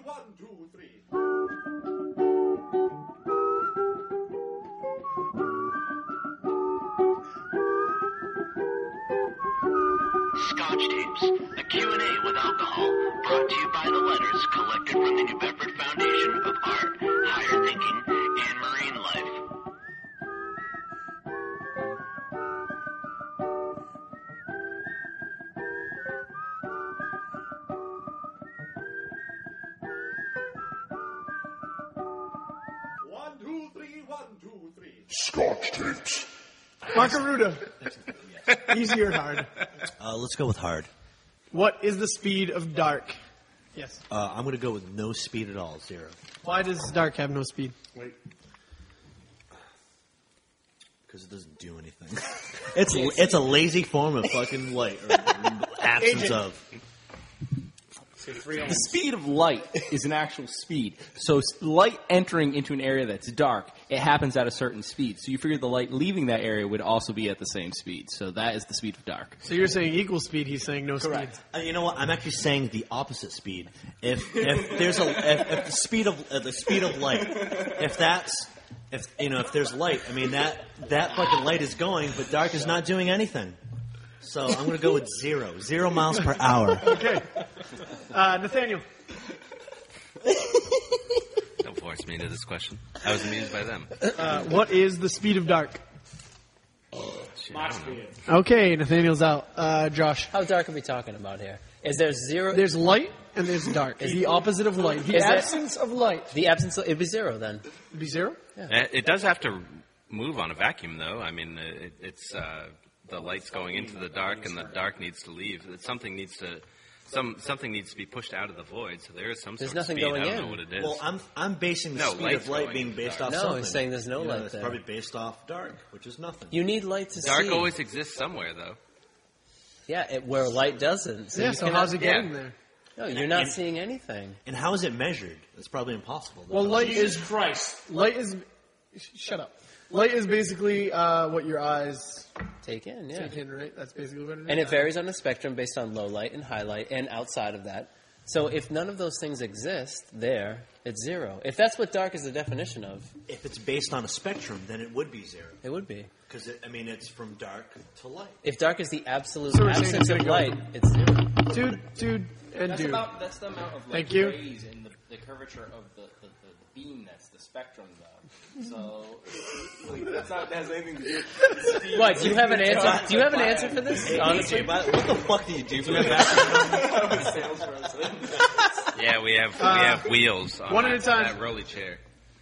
1, 2, 3. Scotch Tapes, a Q&A with alcohol, brought to you by the letters collected from the New Bedford Foundation of Art, Higher Thinking, and Marine Life. One, two, three, 1, 2, 3. Scotch Tapes. Margaruda. Easy or hard? Let's go with hard. What is the speed of dark? Yes. I'm going to go with no speed at all, 0. Why does dark have no speed? Wait. Because it doesn't do anything. It's a lazy form of fucking light, or absence of. The speed of light is an actual speed. So light entering into an area that's dark, it happens at a certain speed. So you figure the light leaving that area would also be at the same speed. So that is the speed of dark. So you're saying equal speed, he's saying no Correct. speed. You know what? I'm actually saying the opposite speed. If the speed of light, if there's light, I mean that fucking light is going, but dark is not doing anything. So I'm going to go with 0. 0 miles per hour. Okay. Nathaniel. Don't force me into this question. I was amused by them. What is the speed of dark? Shit, I don't know. Okay, Nathaniel's out. Josh. How dark are we talking about here? Is there 0? There's light and there's dark. The opposite of light. The Is it- absence of light. The absence of... It'd be 0 then. It'd be 0? It does have to move on a vacuum, though. I mean, it's the light's going into the dark, and the dark needs to leave. Something needs to be pushed out of the void. So there is some There's sort of nothing speed. going I don't in. know what it is. Well, I'm basing the No, speed light's of light going being in based the off dark. No, something. he's saying there's no light It's there. probably based off dark, which is nothing. You need light to Dark see. always exists somewhere, though. Yeah, where light doesn't. So Yeah, you so cannot- how's it getting yeah. there? No, you're not seeing anything. And how is it measured? It's probably impossible. Though. Well, light is... Light is... Shut up. Light is basically what your eyes Take in, yeah. take in, right? That's basically what it is. And it varies on the spectrum based on low light and high light and outside of that. So if none of those things exist there, it's 0. If that's what dark is the definition of, If it's based on a spectrum, then it would be 0. it would be. Because it's from dark to light. If dark is the absolute So we're saying absence it's of gonna go- light, it's 0. Dude, and dude. That's the amount of Thank you. rays in the curvature of the beam that's the spectrum, though. So that's not that has anything to do with What, do you have an answer? Do you have an answer for this? Honestly? What the fuck do you do for that? salesperson. Yeah, we have wheels on one at a time. that rolly chair.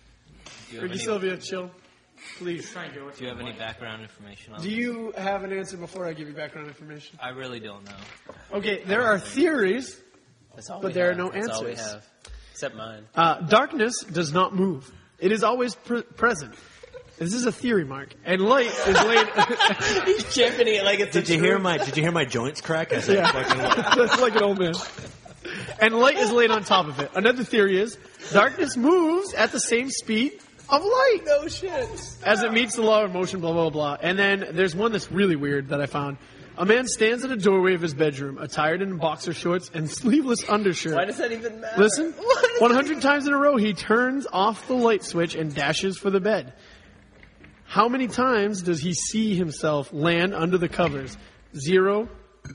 Ricky Sylvia, chill. Please. Do you have any background information on Do you have an answer before I give you background information? I really don't know. Okay, there are theories. That's all But we there are have. no That's all we answers. have. Except mine. Darkness does not move. It is always present. This is a theory, Mark. And light is laid... He's championing it like it's Did you hear my joints crack? I said, Yeah. fucking That's like an old man. And light is laid on top of it. Another theory is darkness moves at the same speed of light. No shit. As it meets the law of motion, blah, blah, blah. And then there's one that's really weird that I found. A man stands at a doorway of his bedroom, attired in boxer shorts and sleeveless undershirt. Why does that even matter? Listen, 100 times in a row, he turns off the light switch and dashes for the bed. How many times does he see himself land under the covers? 0.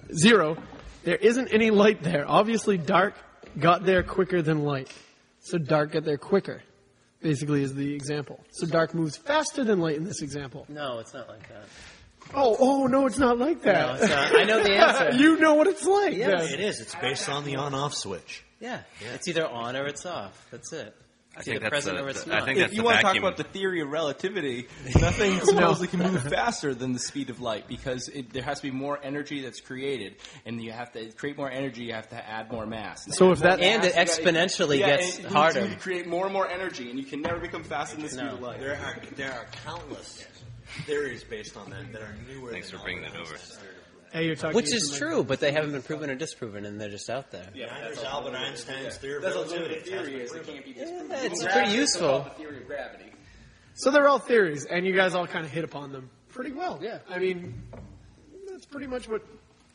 There isn't any light there. Obviously, dark got there quicker than light. So dark got there quicker, basically, is the example. So dark moves faster than light in this example. No, it's not like that. Oh, no, it's not like that. No, it's not. I know the answer. You know what it's like. Yes. then. It is. It's based on the on-off switch. Yeah. It's either on or it's off. That's it. I It's think either that's present or it's I not. think If that's you the want to talk vacuum. about the theory of relativity, nothing supposedly can move faster than the speed of light because there has to be more energy that's created, and you have to create more energy. You have to add more mass. So if that... And it exponentially gets and harder. You create more and more energy, and you can never become faster than the speed No. of light. There are countless theories based on that are newer. Thanks than for bringing all that of over. those. Hey, you're talking Which to is somebody. true, but they haven't been proven or disproven, and they're just out there. Yeah, there's Albert Einstein's theory of That's relativity. what the theory is. It can't be disproven. Yeah, it's Gravity pretty is useful. called the theory of gravity. So they're all theories, and you guys all kind of hit upon them pretty well. Yeah. I mean, that's pretty much what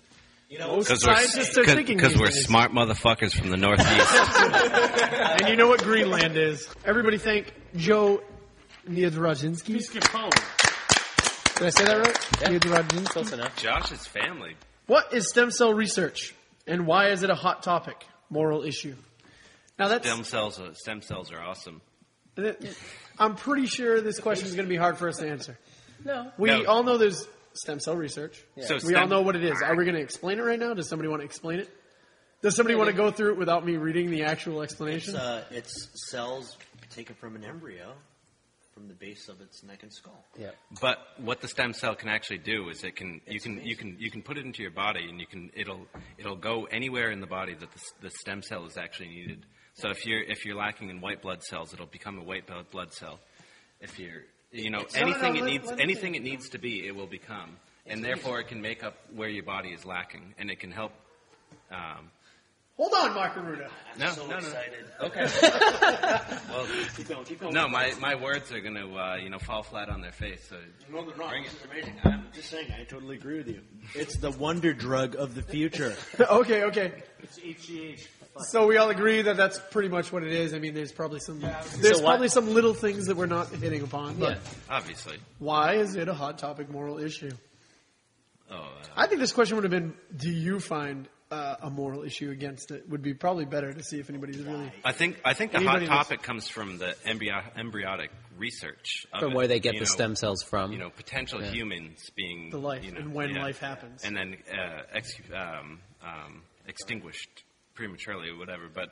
Most scientists are thinking Because these we're days. smart motherfuckers from the Northeast. And you know what Greenland is. Everybody thank Joe Niedrazinski. Did I say that right? Yeah. Niedrazinski. Close enough. Josh's family. What is stem cell research, and why is it a hot topic? Moral issue. Now that's. Stem cells are awesome. I'm pretty sure this question is going to be hard for us to answer. No. We No. all know there's stem cell research. So We all know what it is. Are we going to explain it right now? Does somebody want to explain it? Does somebody want to go through it without me reading the actual explanation? It's cells taken from an embryo, from the base of its neck and skull. Yeah. But what the stem cell can actually do is you can put it into your body and it'll go anywhere in the body that the stem cell is actually needed. So if you're lacking in white blood cells, it'll become a white blood cell. If you're anything it needs to be, it will become, and therefore it can make up where your body is lacking, and it can help. Hold on, Mark Aruda. No. Okay. Well, keep going. no, my words are going to fall flat on their face. So No, they're not. Bring This it. is amazing. I'm just saying, I totally agree with you. It's the wonder drug of the future. Okay. It's HGH. So we all agree that that's pretty much what it is. I mean, there's probably some So what- some little things that we're not hitting upon. But Yeah. obviously, why is it a hot topic moral issue? oh, I think this question would have been, do you find a moral issue against it? Would be probably better to see if anybody's really... I think the hot Anybody that's- topic comes from the embryonic research of From it, where they get you the know, stem cells from. Potential humans being The life, and when life happens. and then extinguished prematurely or whatever. But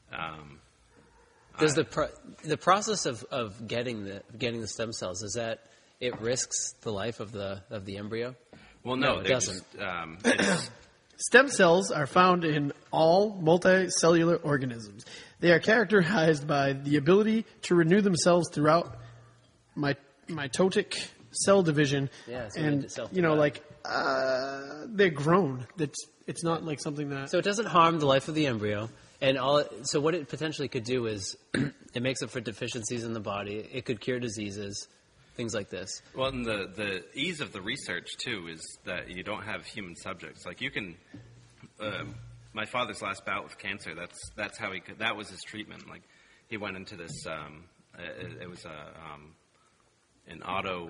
Does the process of getting the stem cells, is that it risks the life of the embryo? well, No, no, it they doesn't. It's, Stem cells are found in all multicellular organisms. They are characterized by the ability to renew themselves throughout mitotic cell division, Yeah, so and they self- they're grown. It's not like something that. So it doesn't harm the life of the embryo, and so what it potentially could do is it makes up for deficiencies in the body. It could cure diseases, things like this. well, and the ease of the research too is that you don't have human subjects. Like you can. My father's last bout with cancer. That's how he. That was his treatment. Like he went into this. It was an auto.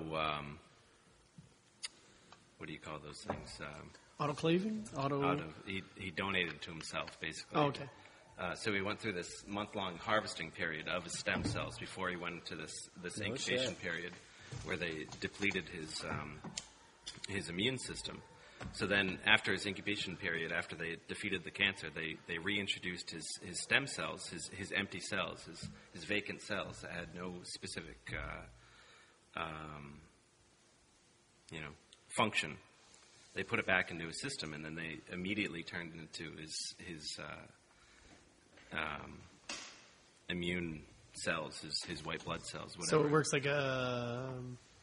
What do you call those things? Autoclaving? He donated to himself, basically. Oh, okay. So he went through this month-long harvesting period of his stem cells before he went into this incubation period, where they depleted his immune system. So then, after his incubation period, after they defeated the cancer, they reintroduced his stem cells, his empty cells, his vacant cells that had no specific function. They put it back into his system, and then they immediately turned into his immune cells, his white blood cells, whatever. So it works like a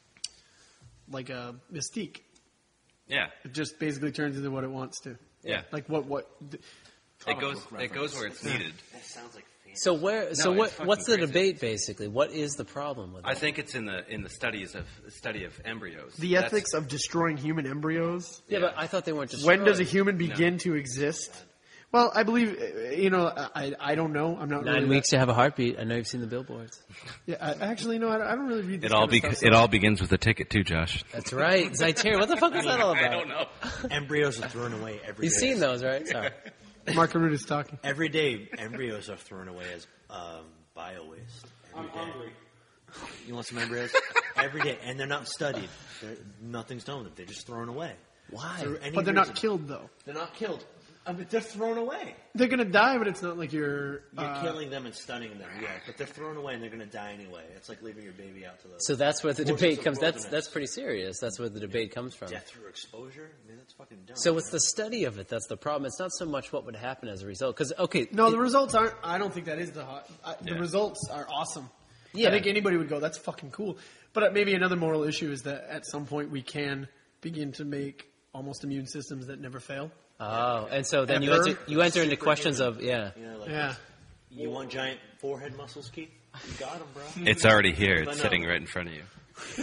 mystique. Yeah, It just basically turns into what it wants to. yeah. Like what? It goes where it's needed. That sounds like fancy. So it's what's the fucking debate basically? What is the problem with it? I think it's in the study of embryos. The That's- ethics of destroying human embryos. Yeah, but I thought they weren't just When does a human begin to exist? Well, I believe, I don't know. I'm not 9 really weeks to have a heartbeat. I know you've seen the billboards. Yeah, I don't really read this It all kind of stuff, so- it all begins with a ticket too, Josh. That's right. Zyteria. What the fuck is that all about? I don't know. Embryos are thrown away every You've day. seen those, right? Sorry. Mark Aruda's talking. Every day, embryos are thrown away as bio waste. Every day. You want some embryos? Every day. And they're not studied. Nothing's done with them. They're just thrown away. Why? For any But they're not reason. killed, though. They're not killed. They're thrown away. They're going to die, but it's not like You're killing them and stunning them, yeah. But they're thrown away and they're going to die anyway. It's like leaving your baby out to the So that's where the forces debate of comes. wilderness. That's pretty serious. That's where the debate comes from. Death through exposure? I mean, that's fucking dumb. So it's the study of it that's the problem. It's not so much what would happen as a result. Because No, the results aren't. I don't think that is the hot. The Yeah. results are awesome. Yeah. I think anybody would go, that's fucking cool. But maybe another moral issue is that at some point we can begin to make almost immune systems that never fail. Oh, and so then you Ever? enter into questions of You know, like, Yeah. You want giant forehead muscles, Keith? You got them, bro. It's already here. But It's no. sitting right in front of you.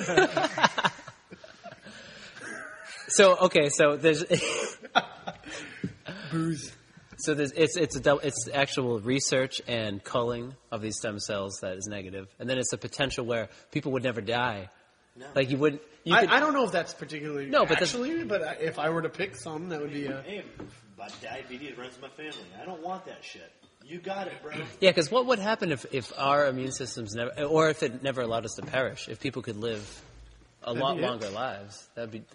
So there's Booze. So it's actual research and culling of these stem cells that is negative, and then it's a potential where people would never die. No. Like you wouldn't. I don't know if that's particularly No, but if I were to pick some, that would be a... Hey, but diabetes runs my family. I don't want that shit. You got it, bro. Yeah, because what would happen if our immune systems never, or if it never allowed us to perish, if people could live a lot be it. longer lives, that'd be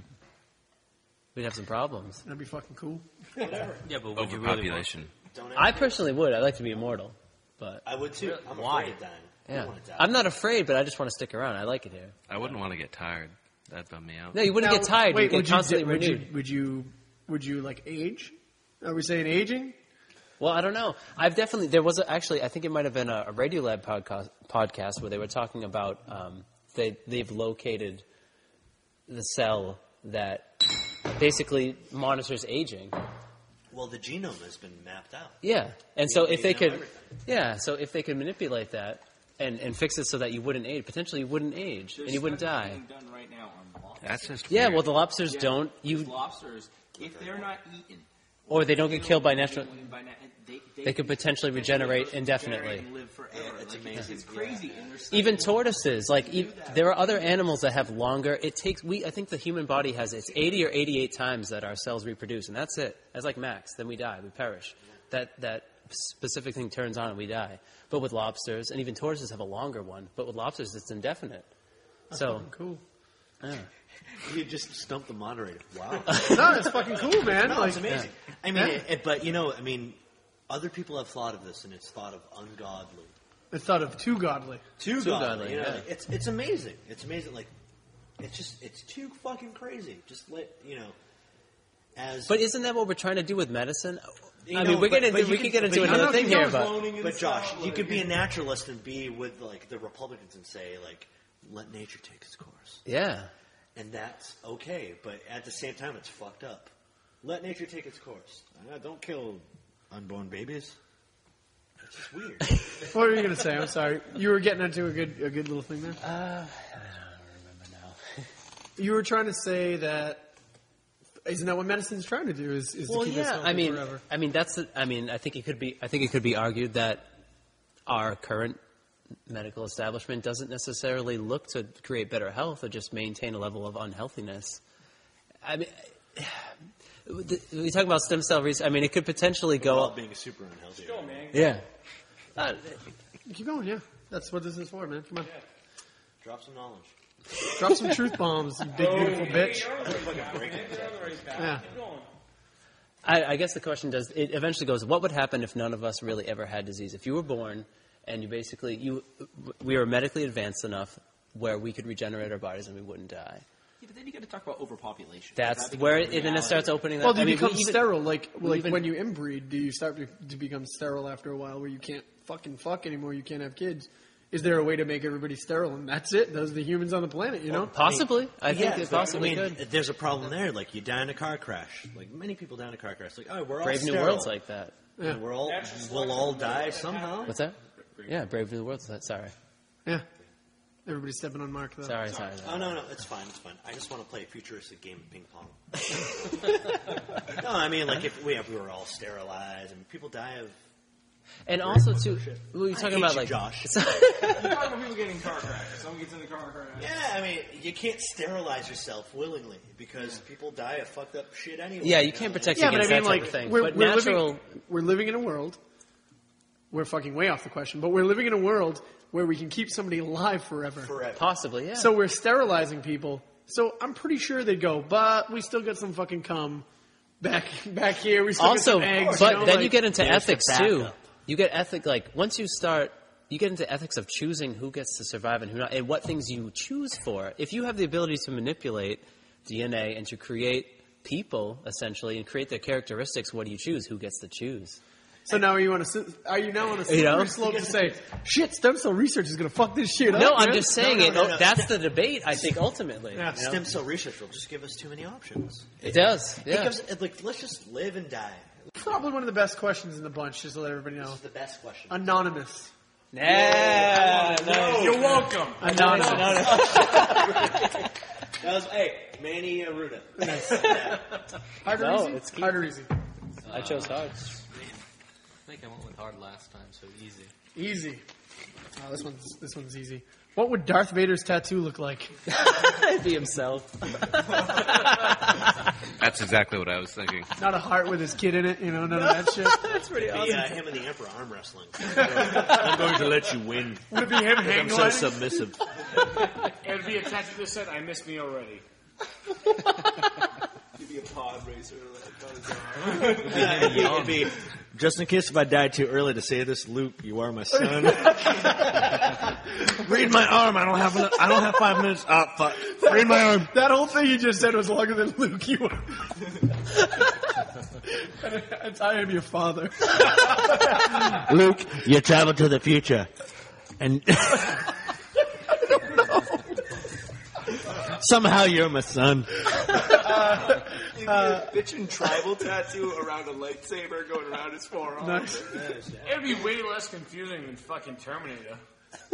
we'd have some problems. That'd be fucking cool. Whatever. Yeah, but would you really want? Overpopulation. Don't I ever- personally would. I'd like to be immortal, but I would too. I'm Why? afraid of dying. I yeah, don't want to die. I'm not afraid, but I just want to stick around. I like it here. I wouldn't want to get tired. That'd bum me out. No, you wouldn't Now, get tired. Wait, you get constantly would you, renewed. would you like age? Are we saying aging? Well, I don't know. There was actually, I think it might have been a Radiolab podcast where they were talking about they've located the cell that basically monitors aging. Well, the genome has been mapped out. Yeah, and so if They they know could, everything. so if they could manipulate that and fix it so that you wouldn't age, potentially you wouldn't age and you wouldn't die. Being done right now on lobsters. That's just Yeah, weird. well, the lobsters Yeah, don't. these lobsters, if they're not eaten, Or they don't get killed by natural. They They could potentially regenerate potentially indefinitely. and live forever. Yeah, it's Like, amazing. It's crazy. And there's Even tortoises, there are other animals that have longer. I think the human body has it's 80 or 88 times that our cells reproduce, and that's it. That's like max. Then we die, we perish. That specific thing turns on and we die. But with lobsters and even tortoises have a longer one. But with lobsters, it's indefinite. So Fucking cool. yeah. You just stumped the moderator. Wow. No, it's fucking cool, man. No, Like, it's amazing. I mean, but other people have thought of this, and it's thought of ungodly. it's thought of too godly. Too godly, godly. You know, yeah. it's amazing. It's amazing. Like, it's too fucking crazy. Just as. But isn't that what we're trying to do with medicine? You I know, mean, but we you could can- get into but you another know, thing you know, here, but Josh, you could be a naturalist and be with like the Republicans and say like, let nature take its course, yeah. and that's okay. But at the same time, it's fucked up. Let nature take its course. Don't kill unborn babies. It's just weird. What were you going to say? I'm sorry. You were getting into a good little thing there. I don't remember now. You were trying to say that isn't that what medicine's trying to do? Is to keep us healthy forever? I think it could be argued that our current medical establishment doesn't necessarily look to create better health or just maintain a level of unhealthiness. I mean, we talk about stem cell research. I mean, it could potentially go All up. being super unhealthy. Yeah. Keep going. Yeah, that's what this is for, man. Come on, Drop some knowledge. drop some truth bombs, you big beautiful bitch. Yeah. I guess the question it eventually goes, what would happen if none of us really ever had disease? If you were born and we were medically advanced enough where we could regenerate our bodies and we wouldn't die. Yeah, but then you got to talk about overpopulation. That's That where becomes a then it starts reality. opening. Well, do you we become even- sterile? Like even- when you inbreed, do you start to become sterile after a while, where you can't fucking fuck anymore? You can't have kids. Is there a way to make everybody sterile, and that's it? Those are the humans on the planet, you know? Possibly. I think Yeah, it possibly I mean, could. There's a problem there. Like you die in a car crash. Like many people die in a car crash. Like we're all Brave New sterile. World's like that. Yeah. And we'll all die somehow. What's that? Yeah, Brave New World's that. Sorry. Yeah. Everybody's stepping on Mark, though. Sorry. Oh no, it's fine. It's fine. I just want to play a futuristic game of ping pong. No, I mean like if we were all sterilized and people die of. And also, too, we were I talking hate about, you, like... Josh. You're talking about people getting car crashed. Someone gets in the car crash. Yeah, I mean you can't sterilize yourself willingly because people die of fucked up shit anyway. Yeah, you can't protect Yeah, but I against mean, that type like, of thing. we're But natural... living in a world. We're fucking way off the question, but we're living in a world where we can keep somebody alive forever. Forever. Possibly, yeah. So we're sterilizing people. So I'm pretty sure they'd go, but we still got some fucking cum back here. We still also, got some eggs. but you know, then like, you get into there's the ethics, too. backup. You get once you start... You get into ethics of choosing who gets to survive and who not, and what things you choose for. If you have the ability to manipulate DNA and to create people, essentially, and create their characteristics, what do you choose? Who gets to choose? So now are you now on a slippery You know? slope to say, shit, stem cell research is going to fuck this shit up? No, I'm man? just saying No. That's the debate, I think, ultimately. Yeah. Stem cell research will just give us too many options. It does, It yeah. gives, like, let's just live and die. Probably one of the best questions in the bunch, just to let everybody know. This is the best question. Anonymous. You're welcome. Anonymous. That was Manny Arruda. Hard or No, easy? it's key. Hard or easy? I chose hard. I think I went with hard last time, so easy. Easy. Oh, this one's easy. What would Darth Vader's tattoo look like? It'd be himself. That's exactly what I was thinking. Not a heart with his kid in it, you know, none of that shit. That's pretty awesome. Him and the Emperor arm wrestling. I'm going to let you win. Would it be him hang I'm so gliding? submissive. It'd be attached to the set. I missed me already. You'd be a pod racer. It'd be, just in case if I died too early to say this, Luke, you are my son. Read my arm. I don't have 5 minutes. Oh, fuck. Read my arm. That whole thing you just said was longer than Luke. You were. I am your father. Luke, you travel to the future. And somehow you're my son. Bitchin' tribal tattoo around a lightsaber going around his forearm. Nice. It'd be way less confusing than fucking Terminator. No,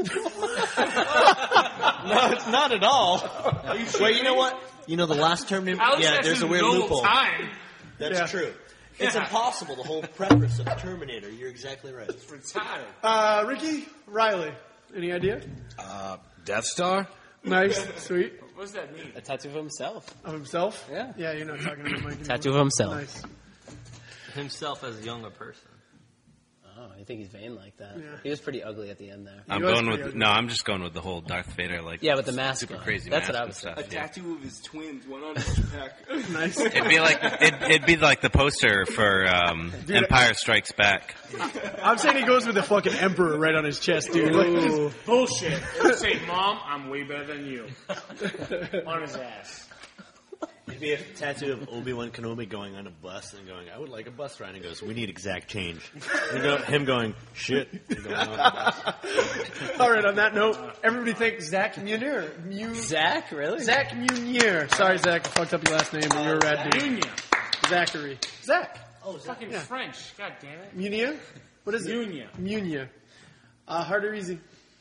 it's not at all. Wait, you know what? You know the last Terminator? Alex Yeah, has there's a his weird no loophole. time. That's Yeah. true. It's Yeah. impossible, the whole preface of Terminator. You're exactly right. Retarded. Ricky, Riley, any idea? Death Star? Nice, sweet. What does that mean? A tattoo of himself. Of himself? Yeah. Yeah, you're not talking about Mike. Tattoo of himself. Nice. Himself as a younger person. Oh, I think he's vain like that. Yeah. He was pretty ugly at the end there. I'm was going pretty with ugly. no. I'm just going with the whole Darth Vader Yeah, with the mask super on. crazy. That's mask what I and was stuff. A Yeah. tattoo of his twins, one on each pec. Nice. It'd be like it'd be like the poster for Empire Strikes Back. I'm saying he goes with the fucking Emperor right on his chest, dude. Like, just- Bullshit. It'll say, Mom, I'm way better than you. On his ass. It'd be a tattoo of Obi-Wan Kenobi going on a bus and going, I would like a bus ride. And he goes, we need exact change. And him going, shit. And going on the bus. all right, on that note, everybody thank Zach Munier. Zach, really? Zach Munier. Sorry, Zach, I fucked up your last name, but you're a rad dude. Union. Zachary. Zach. Fucking Yeah. French. God damn it. Munier? What is it? Munier. Munier. Hard or easy?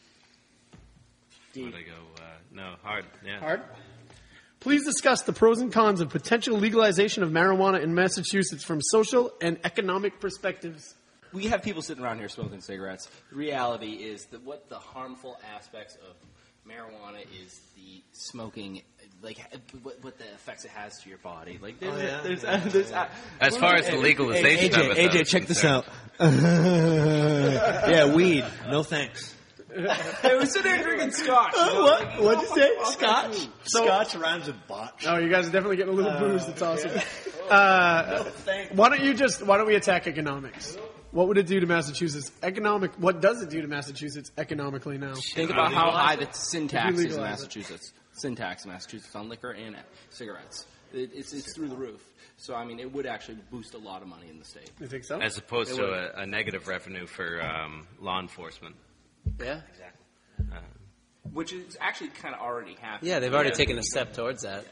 Would I go? No, hard. Yeah. Hard. Please discuss the pros and cons of potential legalization of marijuana in Massachusetts from social and economic perspectives. We have people sitting around here smoking cigarettes. The reality is that what the harmful aspects of marijuana is the smoking, like what the effects it has to your body. Like there's As far as the legalization of it, though, AJ, is check this concerned. out. Yeah, weed. No thanks. Hey, we're sitting there drinking scotch. What? What'd you say? Scotch? Scotch rhymes with botch. Oh, you guys are definitely getting a little booze. That's awesome. Thanks. Why don't we attack economics? What would it do to Massachusetts? What does it do to Massachusetts economically now? Think about how high the sin tax is in legalize it. Massachusetts. Sin tax in Massachusetts on liquor and cigarettes. It's through the roof. So, I mean, it would actually boost a lot of money in the state. You think so? As opposed to a negative revenue for law enforcement. Yeah. Which is actually kind of already happening. Yeah, they've already taken a step towards that.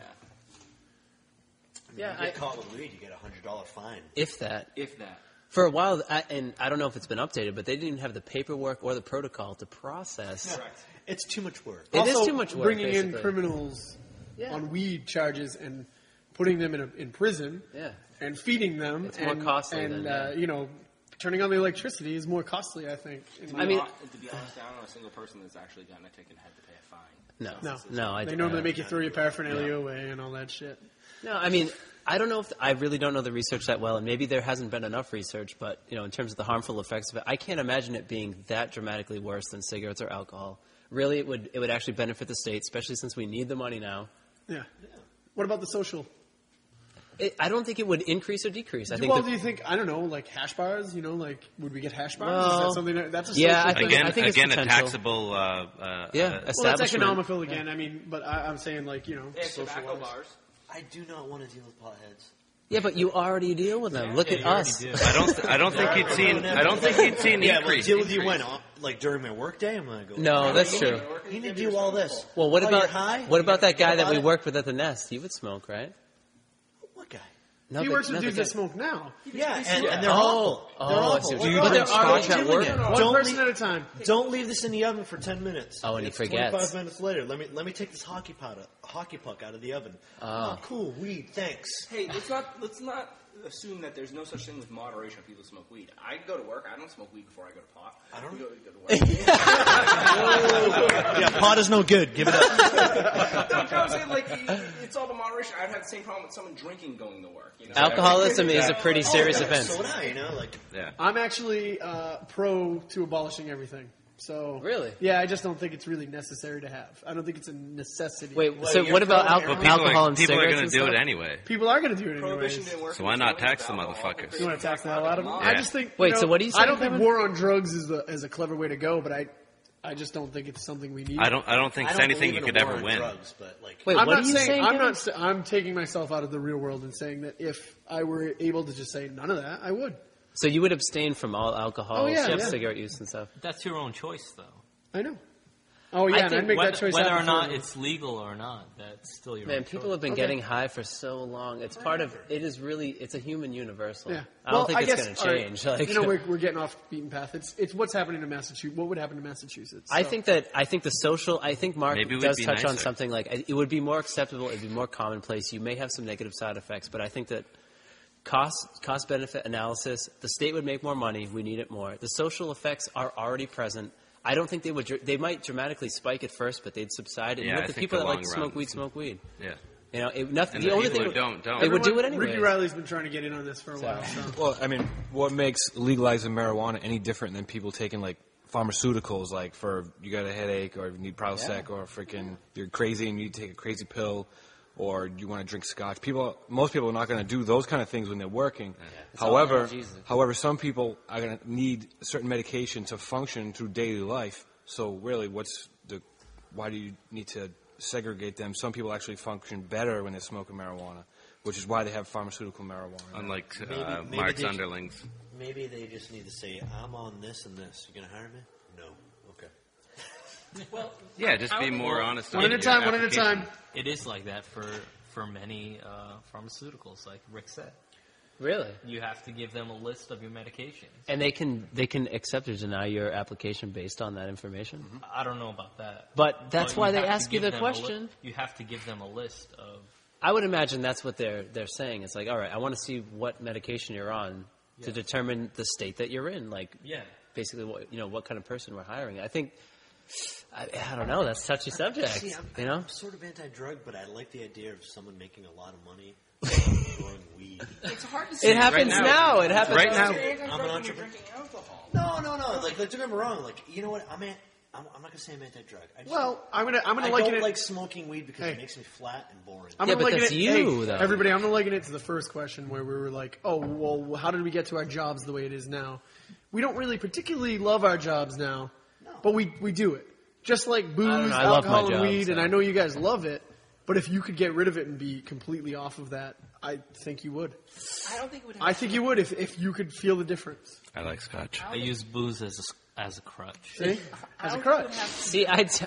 Yeah, you get caught with weed, you get a $100 fine. If that. If that. For a while, and I don't know if it's been updated, but they didn't have the paperwork or the protocol to process. It's too much work. It is Also, too much work, bringing basically. in criminals on weed charges and putting them in prison Yeah. and feeding them. It's more costly and, than, turning on the electricity is more costly, I think. I mean, to be honest, I don't know a single person that's actually gotten a ticket and had to pay a fine. No, I They don't. normally make you throw your paraphernalia away and all that shit. No, I mean, I don't know if I really don't know the research that well, and maybe there hasn't been enough research. But in terms of the harmful effects of it, I can't imagine it being that dramatically worse than cigarettes or alcohol. Really, it would actually benefit the state, especially since we need the money now. Yeah. What about the social? I don't think it would increase or decrease. I think. Well, do you think, I don't know, like hash bars? Would we get hash bars? Is Well, that something that's a yeah, social I thing? think- Again, it's a potential. taxable. Yeah, Well, that's establishment. economical again. But I'm saying, Tobacco bars. I do not want to deal with potheads. Yeah, but you already deal with them. Look at us. I don't think you'd see. I don't think you'd see an Yeah, increase. deal with you when? Like during my work day? I'm going to go, No, that's true. you need to do all this. Well, what Oh, about you're high? what about that guy that we About it? worked with at the Nest? He would smoke, right? What guy? No, he the- works with no, the dudes guy- that smoke now. Yeah, and they're Oh. awful. Oh, They're I awful. see what you But mean. they're Scotch already at doing work? it. One Don't person leave- at a time. Don't leave this in the oven for 10 minutes. Oh, and he It's forgets. 25 minutes later. Let me take this hockey puck out of the oven. Oh, cool. Weed. Thanks. Hey, let's not assume that there's no such thing with moderation when people smoke weed. I go to work. I don't smoke weed before I go to pot. I don't go to work. Yeah, pot is no good. Give it up. I'm saying, like, it's all about moderation. I'd have the same problem with someone drinking going to work. You know? Alcoholism is a pretty serious offense. So now, you know, like, Yeah. I'm actually pro to abolishing everything. So Really? Yeah, I just don't think it's really necessary to have. I don't think it's a necessity. Wait, so what about alcohol and People are cigarettes going and to do stuff? it anyway. People are going to do it Prohibition anyways. didn't work. So why not tax the motherfuckers? You want to tax the hell out of them? I just think. Wait, you know, so what do you say, I don't think Kevin? war on drugs is a clever way to go, but I just don't think it's something we need. I don't think it's anything you could ever win. Drugs, but like, Wait, I'm what not are you saying? Kevin? I'm taking myself out of the real world and saying that if I were able to just say none of that, I would. So you would abstain from all alcohol, Oh, yeah, yeah. cigarette use and stuff? That's your own choice, though. I know. Oh yeah, I and think I'd make that choice whether happen or not for- it's legal or not, that's still your Man, own people choice. have been Okay. getting high for so long. It's part of it. Is really it's a human universal. Yeah. I don't Well, think it's guess, going to all right, change. Like, you know, we're getting off the beaten path. It's what's happening to Massachusetts. What would happen to Massachusetts? I So- think the social. I think Mark Maybe we'd does be touch on nicer. something like it would be more acceptable. It'd be more commonplace. You may have some negative side effects, but I think that cost benefit analysis. The state would make more money. We need it more. The social effects are already present. I don't think they would. They might dramatically spike at first, but they'd subside. And Yeah, let I the think people the that like long to run. smoke weed smoke weed. Yeah. You know, And the only people thing who don't. they would do it anyway. Ricky Riley's been trying to get in on this for a while. So. Well, I mean, what makes legalizing marijuana any different than people taking like pharmaceuticals, like for you got a headache or you need Prilosec or freaking you're crazy and you need to take a crazy pill or you want to drink scotch. Most people are not going to do those kind of things when they're working. However, some people are going to need certain medication to function through daily life. So really, why do you need to segregate them? Some people actually function better when they're smoking marijuana, which is why they have pharmaceutical marijuana. Unlike Maybe Mark's they- underlings. maybe they just need to say, I'm on this and this. You going to hire me? No. Okay. Yeah, just be more honest. One on at a your time, one at a application. time. It is like that for many pharmaceuticals, like Rick said. Really? You have to give them a list of your medications. And they can accept or deny your application based on that information. I don't know about that. But that's But why you they have to ask you give the them a question. You have to give them a list of. I would imagine that's what they're saying. It's like, all right, I want to see what medication you're on to determine the state that you're in. Like, Yeah. basically, what kind of person we're hiring. I think, I don't know. That's a touchy subject. See, I'm sort of anti-drug, but I like the idea of someone making a lot of money growing weed. It's hard to say. It happens Right now. It happens Right now. now. I'm an entrepreneur. No. Like, don't get me wrong. Like, you know what? I'm not gonna say I'm anti-drug. Well, I'm gonna I liken don't it. like smoking weed because Hey. it makes me flat and boring. I'm Yeah, gonna but liken that's it, you, hey, though. everybody, I'm gonna liken it to the first question where we were like, oh, well, how did we get to our jobs the way it is now? We don't really particularly love our jobs now, but we do it. Just like booze, know, I love my alcohol, and job, weed, and so. I know you guys love it, but if you could get rid of it and be completely off of that, I think you would. I don't think it would. I think you would if you could feel the difference. I like scotch. I use booze as a crutch. See? As a crutch. See,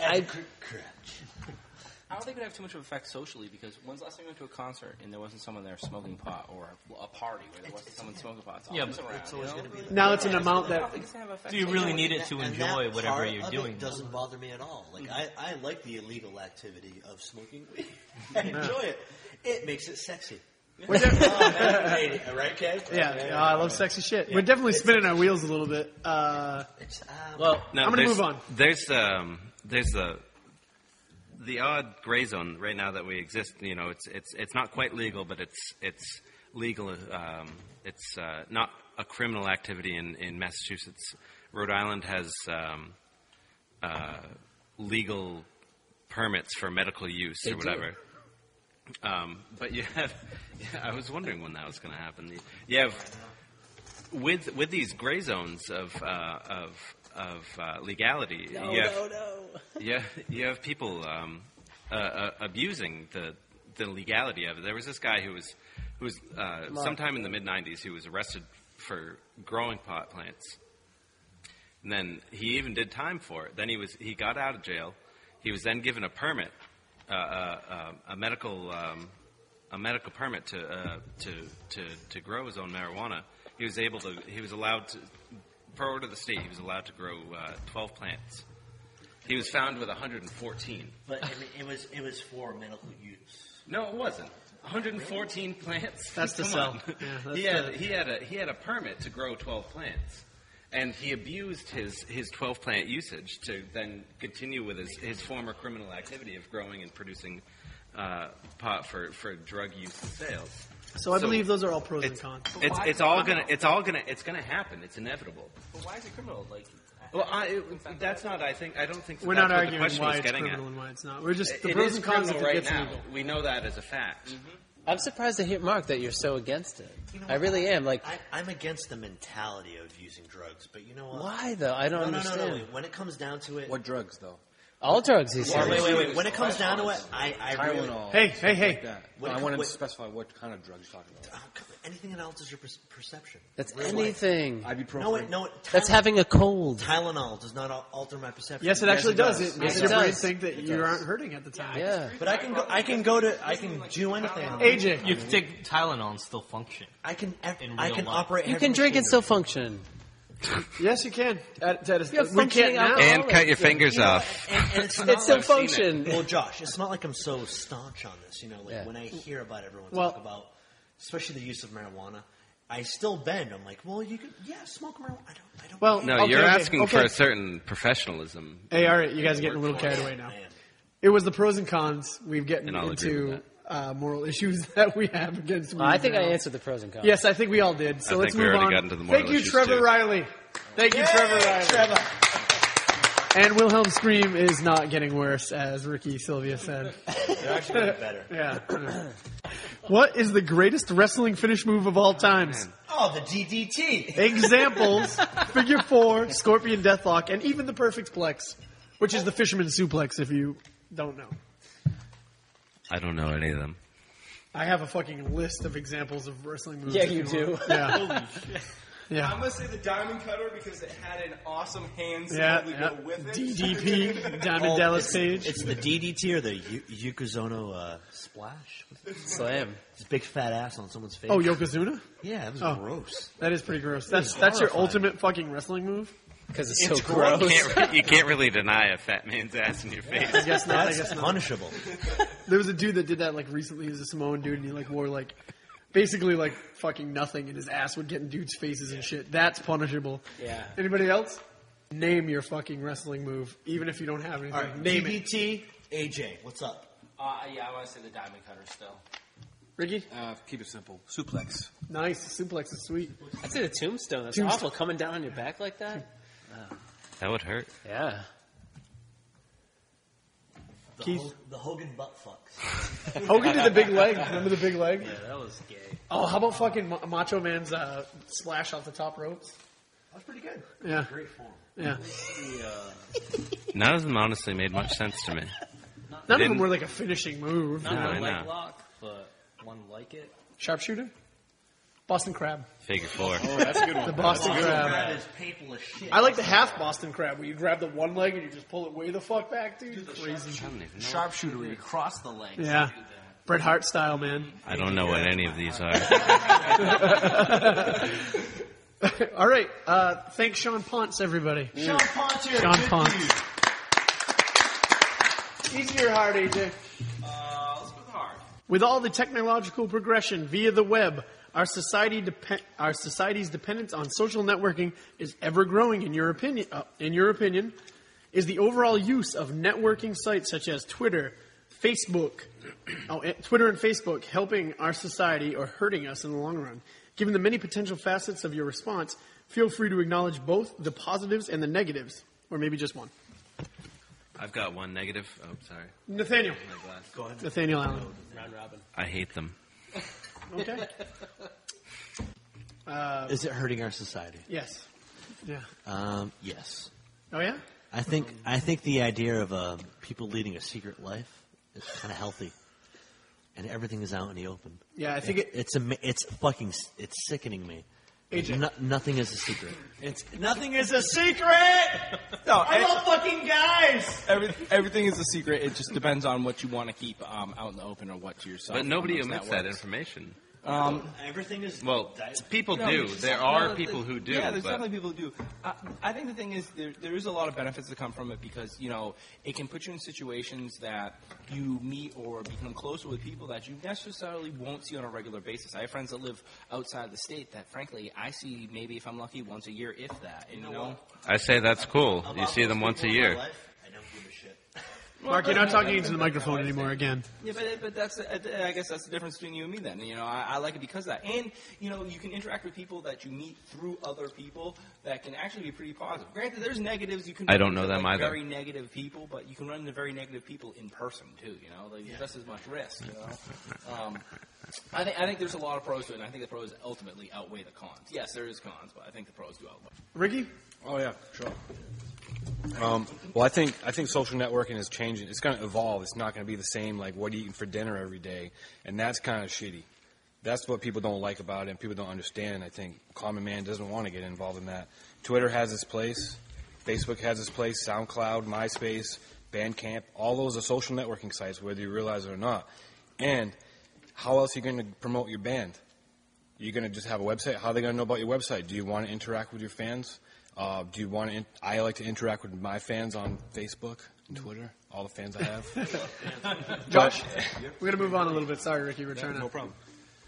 I don't think it would have too much of an effect socially because when's the last time you went to a concert and there wasn't someone there smoking pot or a party where there wasn't someone smoking pot? It's Yeah, always but around, It's always going to be like Now it's an amount I that don't think it's gonna have an effect. Do you really need it to And enjoy that whatever part you're of doing? It doesn't bother me at all. Like I like the illegal activity of smoking weed. I enjoy it. It makes it sexy. We're de- Right, Kev? yeah, I love sexy shit. We're definitely spinning our wheels a little bit. It's, well, No, I'm gonna there's- move on. There's the odd gray zone right now that we exist. You know, it's not quite legal, but it's legal. It's not a criminal activity in Massachusetts. Rhode Island has legal permits for medical use They or do. whatever. But you have. Yeah, I was wondering when that was going to happen. You have with these gray zones of legality. You have people abusing the legality of it. There was this guy who was sometime in the mid-'90s who was arrested for growing pot plants, and then he even did time for it. Then he got out of jail. He was then given a permit, a medical permit to grow his own marijuana. He was allowed to, per order of the state, he was allowed to grow 12 plants. He was found with 114. But I mean, it was for medical use. No, it wasn't. 114 plants. That's the Come sell. on. Yeah, that's he had a permit to grow 12 plants, and he abused his 12 plant usage to then continue with his former criminal activity of growing and producing pot for drug use and sales. So I believe those are all pros and cons. It's gonna happen. It's inevitable. But why is it criminal? Like, Well, that's not. I don't think We're that's not what arguing the question why was it's getting criminal at. and why it's not. We're just the It pros is and cons if criminal it right gets now. legal. We know that as a fact. I'm surprised to hear, Mark, that you're so against it. I really am. Like, I'm against the mentality of using drugs, but you know what? why though? I don't understand. No. When it comes down to it, What drugs though? All drugs, he said. wait. When it comes down to it, I really Tylenol. Hey. Like that. When I it want to wait- specify what kind of drugs you're talking about. anything that alters your perception. That's Really? anything. Ibuprofen. No. That's having a cold. Tylenol does not alter my perception. Yes, it actually does. It Yes, makes it your brain does. think that you aren't hurting at the time. Yeah. But I can do anything. AJ, You can take Tylenol and still function. I can In I real can life. operate. You heavy can drink and machinery. still function. yes, you can. You have We can't functioning now. alcohol. And cut your fingers You know, off. and it's not It still like- function. Well, Josh, it's not like I'm so staunch on this. You know, like Yeah. when I hear about everyone Well- talk about, especially the use of marijuana, I still bend. I'm like, well, you could, smoke marijuana. I don't. Well, No, okay, you're okay, asking okay. for a certain professionalism. Hey, all right, you guys are getting a little carried away now. I am. It was the pros and cons. We've gotten And I'll agree with into moral issues that we have against. Well, I think weed I now. answered the pros and cons. Yes, I think we all did. So I let's think we move already on. got into the moral Thank you, issues, Trevor too. Riley. Thank you, Trevor Riley. And Wilhelm Scream is not getting worse, as Ricky Sylvia said. They're actually getting better. Yeah. What is the greatest wrestling finish move of all times? Oh, the DDT. Examples: Figure 4, Scorpion Deathlock, and even the Perfect Plex, which is the Fisherman Suplex. If you don't know, I don't know any of them. I have a fucking list of examples of wrestling moves. Yeah, if you do. want. Yeah. Yeah. I'm gonna say the Diamond Cutter because it had an awesome hand Yeah, symbol to yeah. go with it. DDP, Diamond Dallas Page. It's the DDT or the Yokozono splash. Slam. It's a big fat ass on someone's face. Oh, Yokozuna? Yeah, it was Oh. gross. That is pretty gross. That's your horrifying. ultimate fucking wrestling move? Because it's so It's gross. You can't really deny a fat man's ass in your face. I guess not. I That's guess not. punishable. There was a dude that did that like recently. He was a Samoan dude, and he like wore like basically like fucking nothing, and his ass would get in dudes' faces and shit. That's punishable. Yeah. Anybody else? Name your fucking wrestling move, even if you don't have anything. All right, Name it. DDT. AJ, what's up? Yeah, I want to say the Diamond Cutter still. Ricky? Keep it simple. Suplex. Nice. Suplex is sweet. I'd say the tombstone. That's Tombstone. awful. Coming down on your back like that? That would hurt. Yeah. Keith? The Hogan butt fucks. Hogan did the big leg. Remember the big leg? Yeah, that was gay. Oh, how about fucking Macho Man's splash off the top ropes? That's pretty good. Yeah. Great form. Yeah. None of them honestly made much sense to me. None of them Didn't- were like a finishing move. Not No, I one know. leg lock, but one like it. Sharpshooter? Boston Crab. Figure 4. That's a good one. The Boston Crab. That is painful as shit. I like the half Boston Crab where you grab the one leg and you just pull it way the fuck back, dude. Crazy. I don't even know. Sharpshooter where you cross the legs. Yeah. Bret Hart style, man. I don't know what any of these are. All right. Thanks, Sean Ponce, everybody. Sean Ponce here. Sean Good Ponce. dude. Easy or hard, AJ? Let's go with hard. With all the technological progression via the web, our society's dependence on social networking is ever growing. In your opinion, is the overall use of networking sites such as Twitter, Facebook, Twitter and Facebook helping our society or hurting us in the long run? Given the many potential facets of your response, feel free to acknowledge both the positives and the negatives, or maybe just one. I've got one negative. Oh, sorry. Nathaniel. My glass. Go ahead. Nathaniel Allen. Round robin. I hate them. Okay. Is it hurting our society? Yes. Yeah. Yes. Oh yeah. I think the idea of people leading a secret life is kind of healthy, and everything is out in the open. Yeah, I think it's sickening me. AJ. Nothing is a secret. Nothing is a secret. No, all fucking guys. everything is a secret. It just depends on what you want to keep out in the open or what you're. But nobody omits that information. Everything is Well, people No, do. it's just- There are people who do. Yeah, there's but definitely people who do. I think the thing is there is a lot of benefits that come from it because, it can put you in situations that you meet or become closer with people that you necessarily won't see on a regular basis. I have friends that live outside the state that, frankly, I see maybe if I'm lucky once a year, if that. And, I say that's cool. You see them once a year. I don't give a shit. Mark, you're not talking into the microphone anymore again. Yeah, but that's I guess that's the difference between you and me then. I like it because of that. And, you can interact with people that you meet through other people that can actually be pretty positive. Granted, there's negatives. You can I don't run know into, them either. very negative people, but you can run into very negative people in person, too, There's just as much risk, I think there's a lot of pros to it, and I think the pros ultimately outweigh the cons. Yes, there is cons, but I think the pros do outweigh. Ricky? Oh yeah, sure. Well, I think social networking is changing. It's going to evolve. It's not going to be the same like what are you eating for dinner every day, and that's kind of shitty. That's what people don't like about it, and people don't understand. I think common man doesn't want to get involved in that. Twitter has its place, Facebook has its place, SoundCloud, MySpace, Bandcamp. All those are social networking sites, whether you realize it or not. And how else are you going to promote your band? You're going to just have a website. How are they going to know about your website? Do you want to interact with your fans? Do you want to? I like to interact with my fans on Facebook and Twitter. All the fans I have. Josh, we're going to move on a little bit. Sorry, Ricky, return. No problem.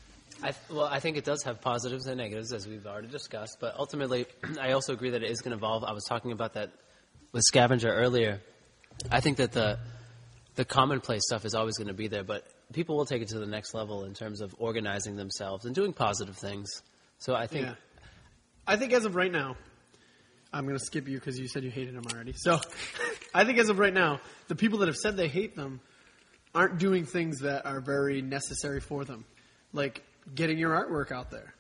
I think it does have positives and negatives, as we've already discussed. But ultimately, I also agree that it is going to evolve. I was talking about that with Scavenger earlier. I think that the commonplace stuff is always going to be there, but people will take it to the next level in terms of organizing themselves and doing positive things. So I think... Yeah. I think as of right now, I'm going to skip you because you said you hated them already. So I think as of right now, the people that have said they hate them aren't doing things that are very necessary for them. Like getting your artwork out there.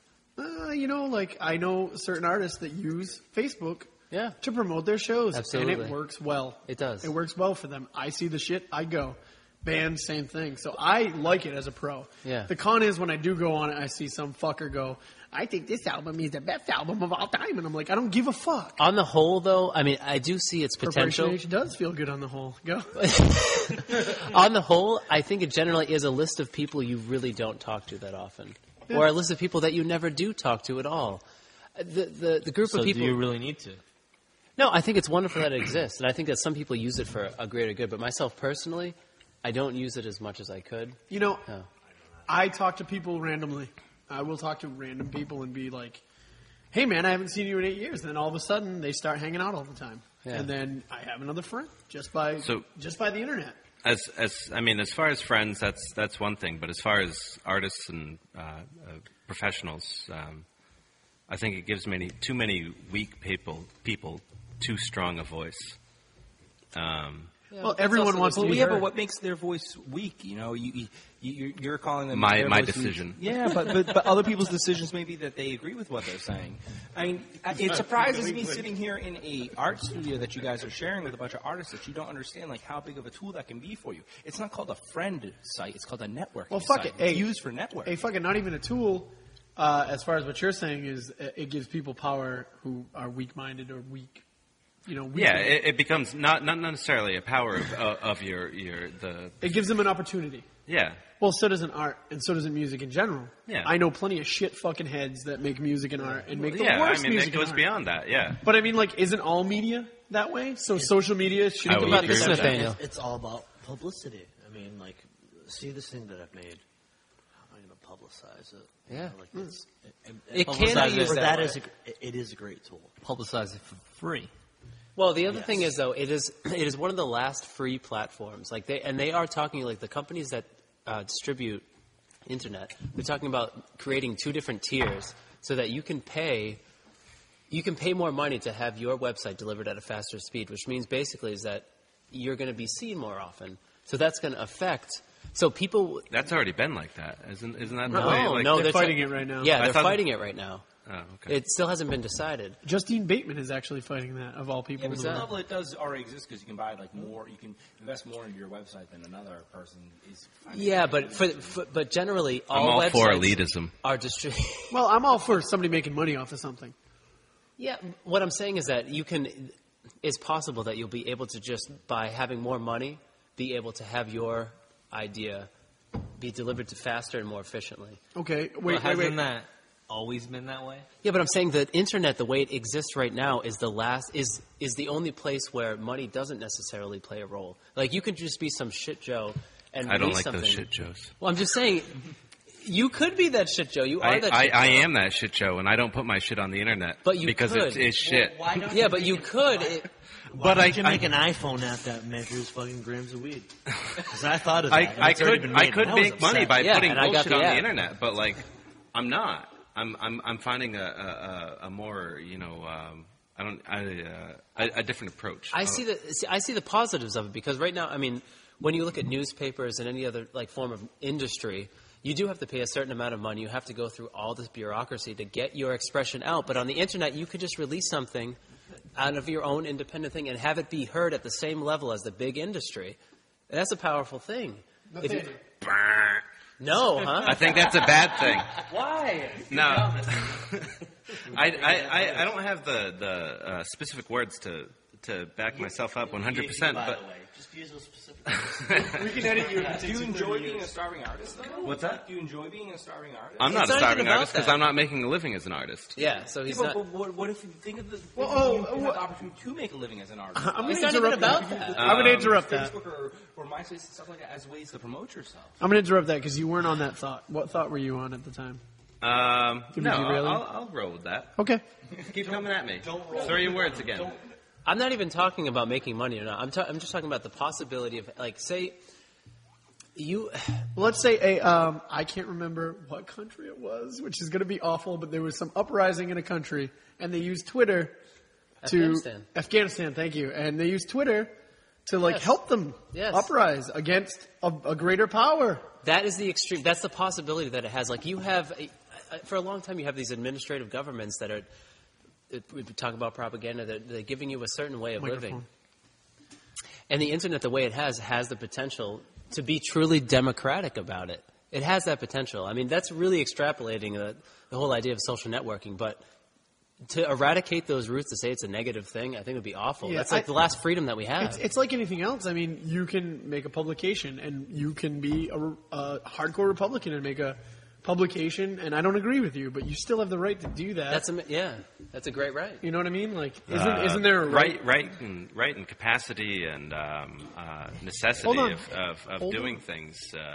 I know certain artists that use Facebook to promote their shows. Absolutely. And it works well. It does. It works well for them. I see the shit, I go. Band, same thing. So I like it as a pro. Yeah. The con is when I do go on it, I see some fucker go, I think this album is the best album of all time. And I'm like, I don't give a fuck. On the whole, though, I mean, I do see its potential. Corporation H does feel good on the whole. Go. On the whole, I think it generally is a list of people you really don't talk to that often. Yeah. Or a list of people that you never do talk to at all. The group So of people... do you really need to? No, I think it's wonderful that it exists. And I think that some people use it for a greater good. But myself personally, I don't use it as much as I could. No. No. I talk to people randomly. I will talk to random people and be like, hey, man, I haven't seen you in 8 years. And then all of a sudden, they start hanging out all the time. Yeah. And then I have another friend just by the internet. As far as friends, that's one thing. But as far as artists and professionals, I think it gives too many weak people too strong a voice. Well, everyone wants to be heard. But what makes their voice weak? You're calling them my voice decision. Weak. Yeah, but other people's decisions may be that they agree with what they're saying. I mean, it surprises me sitting here in a art studio that you guys are sharing with a bunch of artists that you don't understand like how big of a tool that can be for you. It's not called a friend site; it's called a networking fuck site. it. Hey, it's used for networking. Hey, fuck it, not even a tool. As far as what you're saying is, it gives people power who are weak-minded or weak. Yeah, it becomes not necessarily a power of the. It gives them an opportunity. Yeah. Well, so does an art, and so does in music in general. Yeah. I know plenty of shit fucking heads that make music and art and make the Yeah, worst I mean, music it goes and art. beyond that. Yeah. But I mean, isn't all media that way? So social media should I be would about agree this, with that. Nathaniel. It's all about publicity. I mean, see this thing that I've made. I'm going to publicize it. Yeah. It can be used that way. It is a great tool. Publicize it for free. Well, the other thing is, though, it is one of the last free platforms. They are talking the companies that distribute internet. They're talking about creating 2 different tiers so that you can pay more money to have your website delivered at a faster speed, which means basically is that you're going to be seen more often. So that's going to affect. So people. That's already been like that, isn't that? No, they're fighting it right now. Yeah, they're fighting it right now. Oh, okay. It still hasn't been decided. Justine Bateman is actually fighting that, of all people. Yeah, but in some the world. level it does already exist because you can buy more. You can invest more into your website than another person is. Yeah, but generally I'm all all websites for elitism. are distributed. Well, I'm all for somebody making money off of something. Yeah, what I'm saying is that it's possible that you'll be able to just by having more money, be able to have your idea be delivered to faster and more efficiently. Okay, Well, hasn't that always been that way? Yeah, but I'm saying the internet, the way it exists right now, is the only place where money doesn't necessarily play a role. Like, you could just be some shit Joe and I don't release like something. those shit Joes. Well, I'm just saying, you could be that shit Joe. You are that shit Joe. I am that shit Joe, and I don't put my shit on the internet. But you because could. it's shit. Yeah, but you could. Why don't you make an iPhone app that measures fucking grams of weed? Because I thought of that. I could make money by putting bullshit on the app. internet, but like, I'm not. I'm finding a more a different approach. I see the positives of it, because right now, I mean, when you look at newspapers and any other like form of industry, you do have to pay a certain amount of money. You have to go through all this bureaucracy to get your expression out. But on the internet, you could just release something out of your own independent thing and have it be heard at the same level as the big industry. And that's a powerful thing. No, huh? I think that's a bad thing. Why? No, I don't have the specific words to back myself up 100%. But just use those specific. We can edit you. Do you enjoy being a starving artist, though? What's that? Do you enjoy being a starving artist? I'm not a starving artist because I'm not making a living as an artist. Yeah, so he's not. But what if you think of the you have the opportunity to make a living as an artist? It's not even about that. I'm going to interrupt that. Facebook or MySpace and stuff like that as ways to promote yourself. I'm going to interrupt that because you weren't on that thought. What thought were you on at the time? No, really? I'll roll with that. Okay. Keep coming at me. Throw your words again. I'm not even talking about making money or not. I'm just talking about the possibility of, like, say, you. Let's say I can't remember what country it was, which is going to be awful, but there was some uprising in a country, and they used Twitter to Afghanistan. Thank you, and they used Twitter to help them uprise against a greater power. That is the extreme. That's the possibility that it has. Like, you have, for a long time, you have these administrative governments that are. We talk about propaganda. They're giving you a certain way of living. And the internet, the way it has the potential to be truly democratic about it. It has that potential. I mean, that's really extrapolating the whole idea of social networking. But to eradicate those roots, to say it's a negative thing, I think would be awful. Yeah, that's like the last freedom that we have. It's like anything else. I mean, you can make a publication, and you can be a hardcore Republican and make a publication, and I don't agree with you, but you still have the right to do that. That's a great right. You know what I mean? Like, isn't there a right? Right and capacity and necessity of doing things.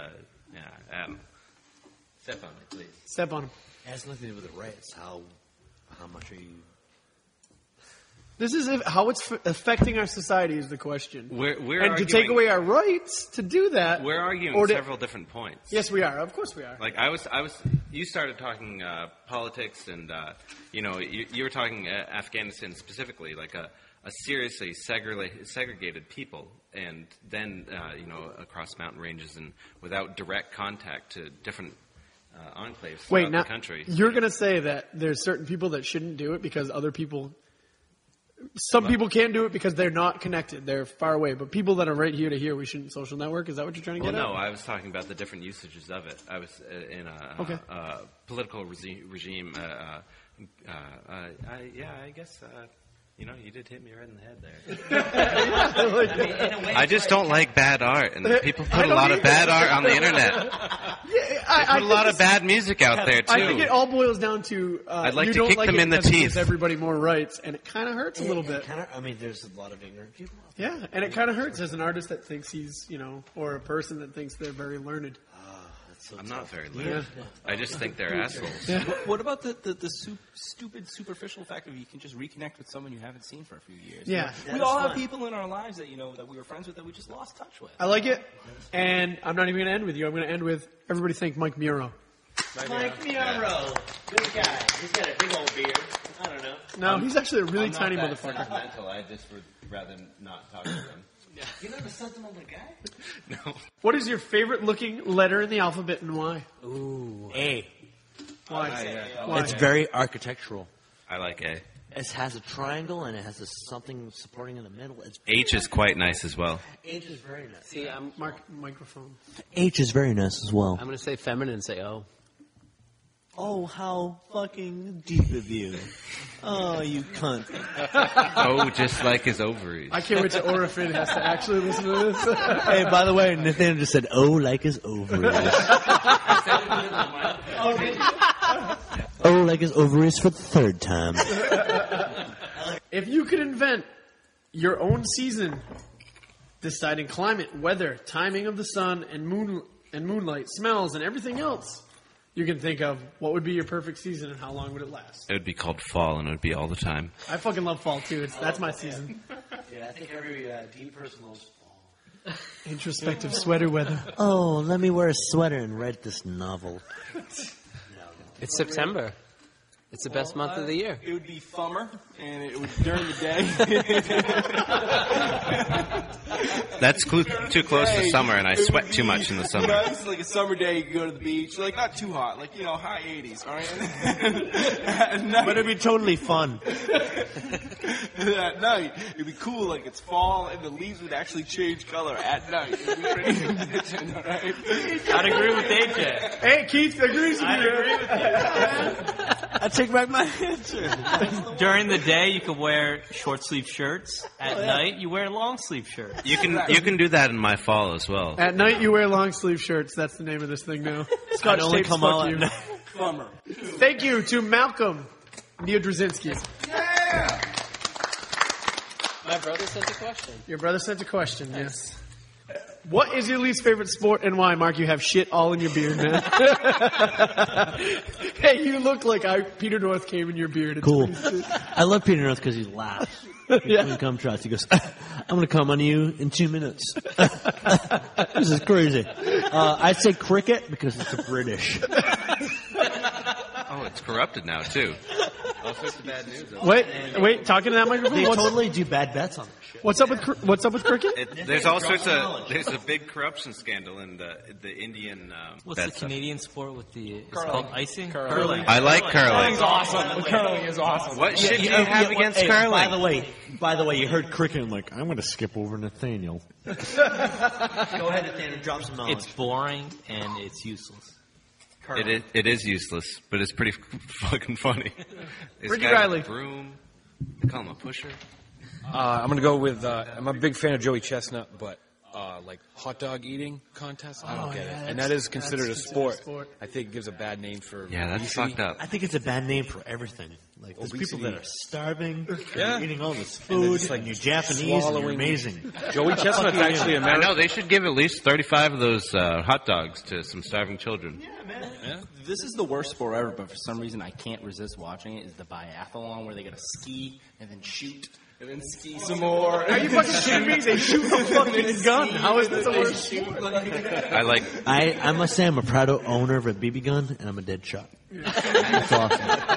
Step on it, please. Step on him. It has nothing to do with the rights. How much are you? This is how it's affecting our society is the question. We're to take away our rights to do that. We're arguing several different points. Yes, we are. Of course, we are. Like you started talking politics, and you were talking Afghanistan specifically, like a seriously segregated people, and then across mountain ranges and without direct contact to different enclaves throughout the country. You're going to say that there's certain people that shouldn't do it because other people. Some people can't do it because they're not connected. They're far away. But people that are right here to here, we shouldn't social network. Is that what you're trying to get at? No, I was talking about the different usages of it. I was in a political regime. I guess... you did hit me right in the head there. I just don't like bad art, and people put a lot of bad art on the internet. Put a lot of bad music out there too. I think it all boils down to I'd like you to don't kick like them it in the because it teeth. gives everybody more rights, and it kind of hurts a little bit. There's a lot of ignorant people. Yeah, and it kind of hurts as an artist that thinks he's or a person that thinks they're very learned. I'm not very learned. Yeah. I just think they're assholes. Yeah. What about the stupid, superficial fact that you can just reconnect with someone you haven't seen for a few years? Yeah. We all have people in our lives that that we were friends with that we just lost touch with. I like it, and I'm not even going to end with you. I'm going to end with everybody thank Mike Muro. Mike Muro. Good guy. He's got a big old beard. I don't know. No, he's actually a really tiny not motherfucker. Sentimental. I just would rather not talk to him. You're not a sentimental guy? No. What is your favorite looking letter in the alphabet and why? Ooh. A. Why? Why? It's very architectural. I like A. It has a triangle and it has something supporting in the middle. H is quite nice as well. H is very nice. See, microphone. H is very nice as well. I'm going to say feminine and say O. Oh, how fucking deep of you. Oh, you cunt. Oh, just like his ovaries. I can't wait till Orifin has to actually listen to this. Hey, by the way, Nathaniel just said, oh, like his ovaries. Oh, like his ovaries for the third time. If you could invent your own season, deciding climate, weather, timing of the sun, and moonlight, smells, and everything else you can think of, what would be your perfect season and how long would it last? It would be called fall, and it would be all the time. I fucking love fall too. That's my season. Yeah, I think every deep person loves fall. Introspective sweater weather. Oh, let me wear a sweater and write this novel. It's September. It's the best month of the year. It would be summer, and it would during the day. That's too close to summer, and I sweat too much in the summer. This is like a summer day. You go to the beach, like not too hot, like high 80s. All right, But it'd be totally fun. At night, it'd be cool, like it's fall, and the leaves would actually change color at night. It'd be pretty condition, all right? I'd agree with AJ. Hey, Keith agrees with you. I take back my answer. During the day, you could wear short sleeve shirts. At night, you wear long sleeve shirts. You can do that in my fall as well. At night, you wear long sleeve shirts. That's the name of this thing now. Scotch only tapes, come fuck out you. at night. Summer. Thank you to Malcolm Neodrzinski. My brother sent a question. Your brother sent a question, yes. What is your least favorite sport and why? Mark, you have shit all in your beard, man. Hey, you look like Peter North came in your beard. It's Cool. pretty- I love Peter North because he laughs. Yeah. When he comes to us, he goes, I'm going to come on you in 2 minutes. This is crazy. I'd say cricket because it's a British. Oh, it's corrupted now, too. All sorts of bad news. Wait, talking to that microphone? They What's, totally do bad bets on this shit. what's up with cricket? There's all sorts of. There's a big corruption scandal in the Indian. What's the bets. Canadian sport with the? It's called icing. Curling. I like curling. Awesome. Curling is awesome. What shit do you have against Hey, curling? By the way, you heard cricket. I'm like, I'm going to skip over Nathaniel. Go ahead, Nathaniel. Drop some knowledge. It's boring and it's useless. It is useless, but it's pretty fucking funny. This Ricky guy Riley. with a broom. They call him a pusher. I'm gonna go with. I'm a big fan of Joey Chestnut, but like hot dog eating contest, I don't get it. And that is considered a sport. I think it gives a bad name for. Yeah, that's obesity. fucked up. I think it's a bad name for everything. Like, there's people that are starving, Yeah. eating all this And then food, just, like, and you're Japanese, and you're swallowing- amazing. Joey Chestnut's actually I American. know they should give at least 35 of those hot dogs to some starving children. This is the worst sport ever, but for some reason I can't resist watching it. Is the biathlon where they gotta ski and then shoot and then ski some more. Are you fucking kidding me? They shoot a fucking gun. How is this a worse shoot? I must say I'm a proud owner of a BB gun, and I'm a dead shot. That's awesome.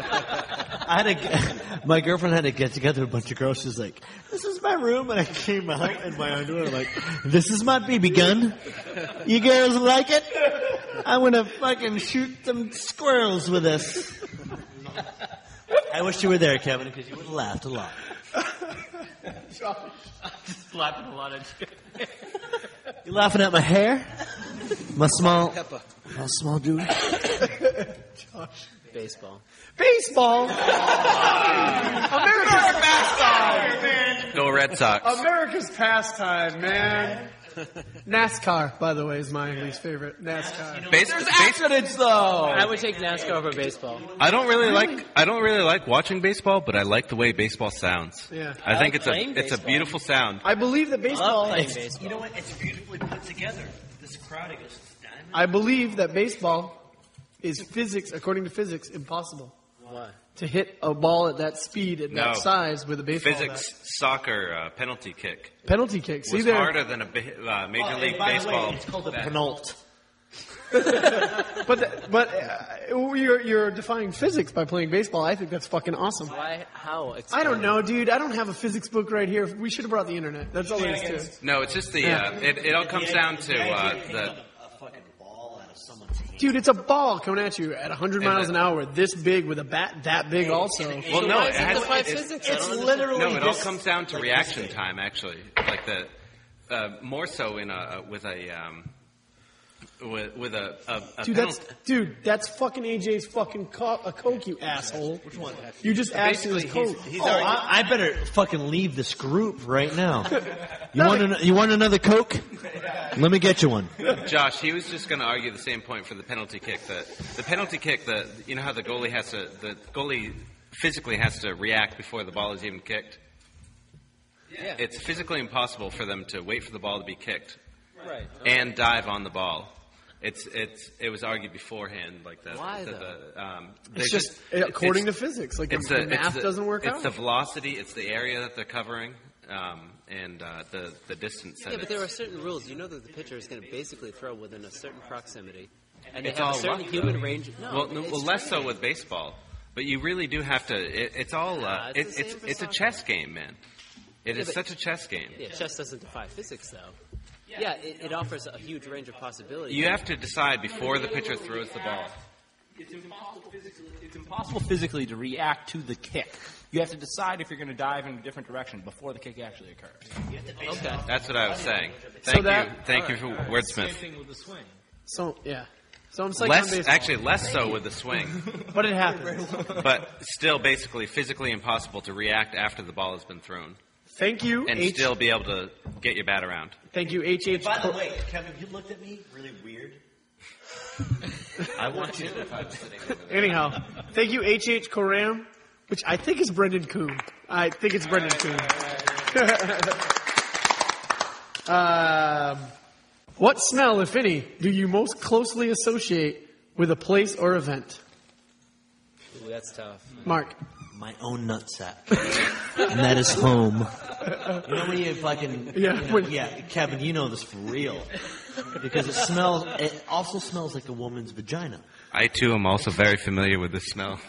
My girlfriend had to get together with a bunch of girls. She's like, this is my room, and I came out in my underwear. I'm like, this is my BB gun. You girls like it? I'm gonna fucking shoot some squirrels with this. I wish you were there, Kevin, because you would have laughed a lot. Slapping a lot of shit. You laughing at my hair? My small dude. Baseball. Baseball. America's pastime, man. Go Red Sox. America's pastime, man. NASCAR, by the way, is my least favorite. NASCAR. Accidents though. I would take NASCAR over baseball. I don't really like watching baseball, but I like the way baseball sounds. Yeah. I think like playing it's a baseball. beautiful sound. I believe that baseball. playing baseball. You know what? It's beautifully put together. This crowd is diamond. I believe that baseball is physics, according to physics, impossible. Why? To hit a ball at that speed, at that No. size, with a baseball Physics soccer penalty kick bat. Penalty kick. See was there. harder than a Major League Baseball. It's called a bat. penult. But you're defying physics by playing baseball. I think that's fucking awesome. Why? How? I don't know, dude. I don't have a physics book right here. We should have brought the internet. That's all there is to it. No, it's just the. It all comes down to the. A fucking ball out of someone's hand. Dude, it's a ball coming at you at 100 And miles the- an hour, this big with a bat that big also. Well, no, it has. Defy It's physics. I don't understand. literally no, it all this- comes down to reaction time. Actually, like the more so in a with a with a That's fucking AJ's fucking a Coke, you asshole. Which one? You just asked him his Coke. I better fucking leave this group right now. You want another Coke? Let me get you one. Josh, he was just going to argue the same point for the penalty kick. The penalty kick, you know how the goalie physically has to react before the ball is even kicked? Yeah. It's physically impossible for them to wait for the ball to be kicked Right. and dive on the ball. It was argued beforehand like that. Why, It's just according to physics. Like the math doesn't work out. It's the velocity, it's the area that they're covering, and the distance. Yeah, but there are certain rules. You know that the pitcher is going to basically throw within a certain proximity, and It's they have all a certain luck, human though. range. Well, less so with baseball, but you really do have to. It's all. it's the same for It's a soccer. chess game, man. It Yeah, is but- such a chess game. Yeah, chess doesn't defy physics, though. Yeah, it offers a huge range of possibilities. You have to decide before the pitcher throws the ball. It's impossible physically to react to the kick. You have to decide if you're going to dive in a different direction before the kick actually occurs. Okay. That's what I was saying. So that- Thank you for wordsmith. with the swing. So yeah. So I'm psyched on baseball. Less so with the swing, But it happens. but still basically physically impossible to react after the ball has been thrown Thank you, and H. still be able to get your bat around. Thank you, HH. By the way, Kevin, you looked at me really weird. I want you to. Anyhow, thank you, HH Koram, which I think is Brendan Kuhn. I think it's Brendan Kuhn. What smell, if any, do you most closely associate with a place or event? Ooh, that's tough. Mark. My own nutsack. And that is home. You know when you fucking... Yeah. Kevin, you know this for real. Because it also smells like a woman's vagina. I too am also very familiar with the smell.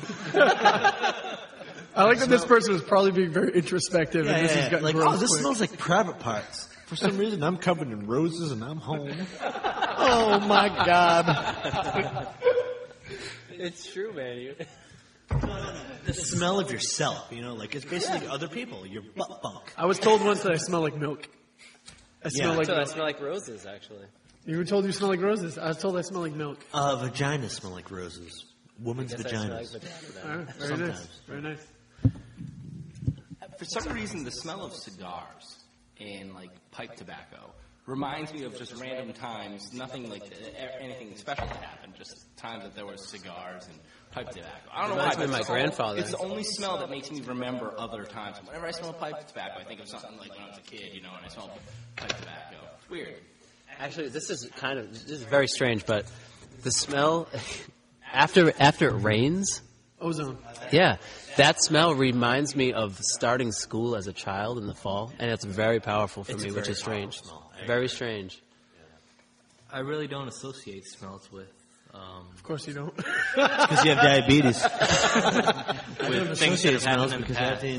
I like that this person was probably being very introspective and this has gotten Like, gross this quick. smells like private parts. For some reason, I'm covered in roses and I'm home. Oh my God. It's true, man. The smell of yourself, like it's basically other people, your butt bunk. I was told once that I smell like milk. I smell like I milk. smell like roses, actually. You were told you smell like roses. I was told I smell like milk. Vaginas smell like roses. Women's I smell like vaginas. vagina, All right, very Sometimes. nice. Very nice. For some reason, the smell of cigars and like pipe tobacco reminds me of just random times. Nothing like anything special that happened. Just times that there was cigars and pipe tobacco. I don't know why. Reminds me of but my grandfather. It's the only smell that makes me remember other times. Whenever I smell pipe tobacco, I think of something like when I was a kid, and I smell pipe tobacco. It's weird. Actually, this is very strange, but the smell after it rains. Ozone. Yeah, that smell reminds me of starting school as a child in the fall, and it's very powerful for me, which is strange. Very strange. I really don't associate smells with. Of course you don't. Because you have diabetes. With things that have happened in the because I have past.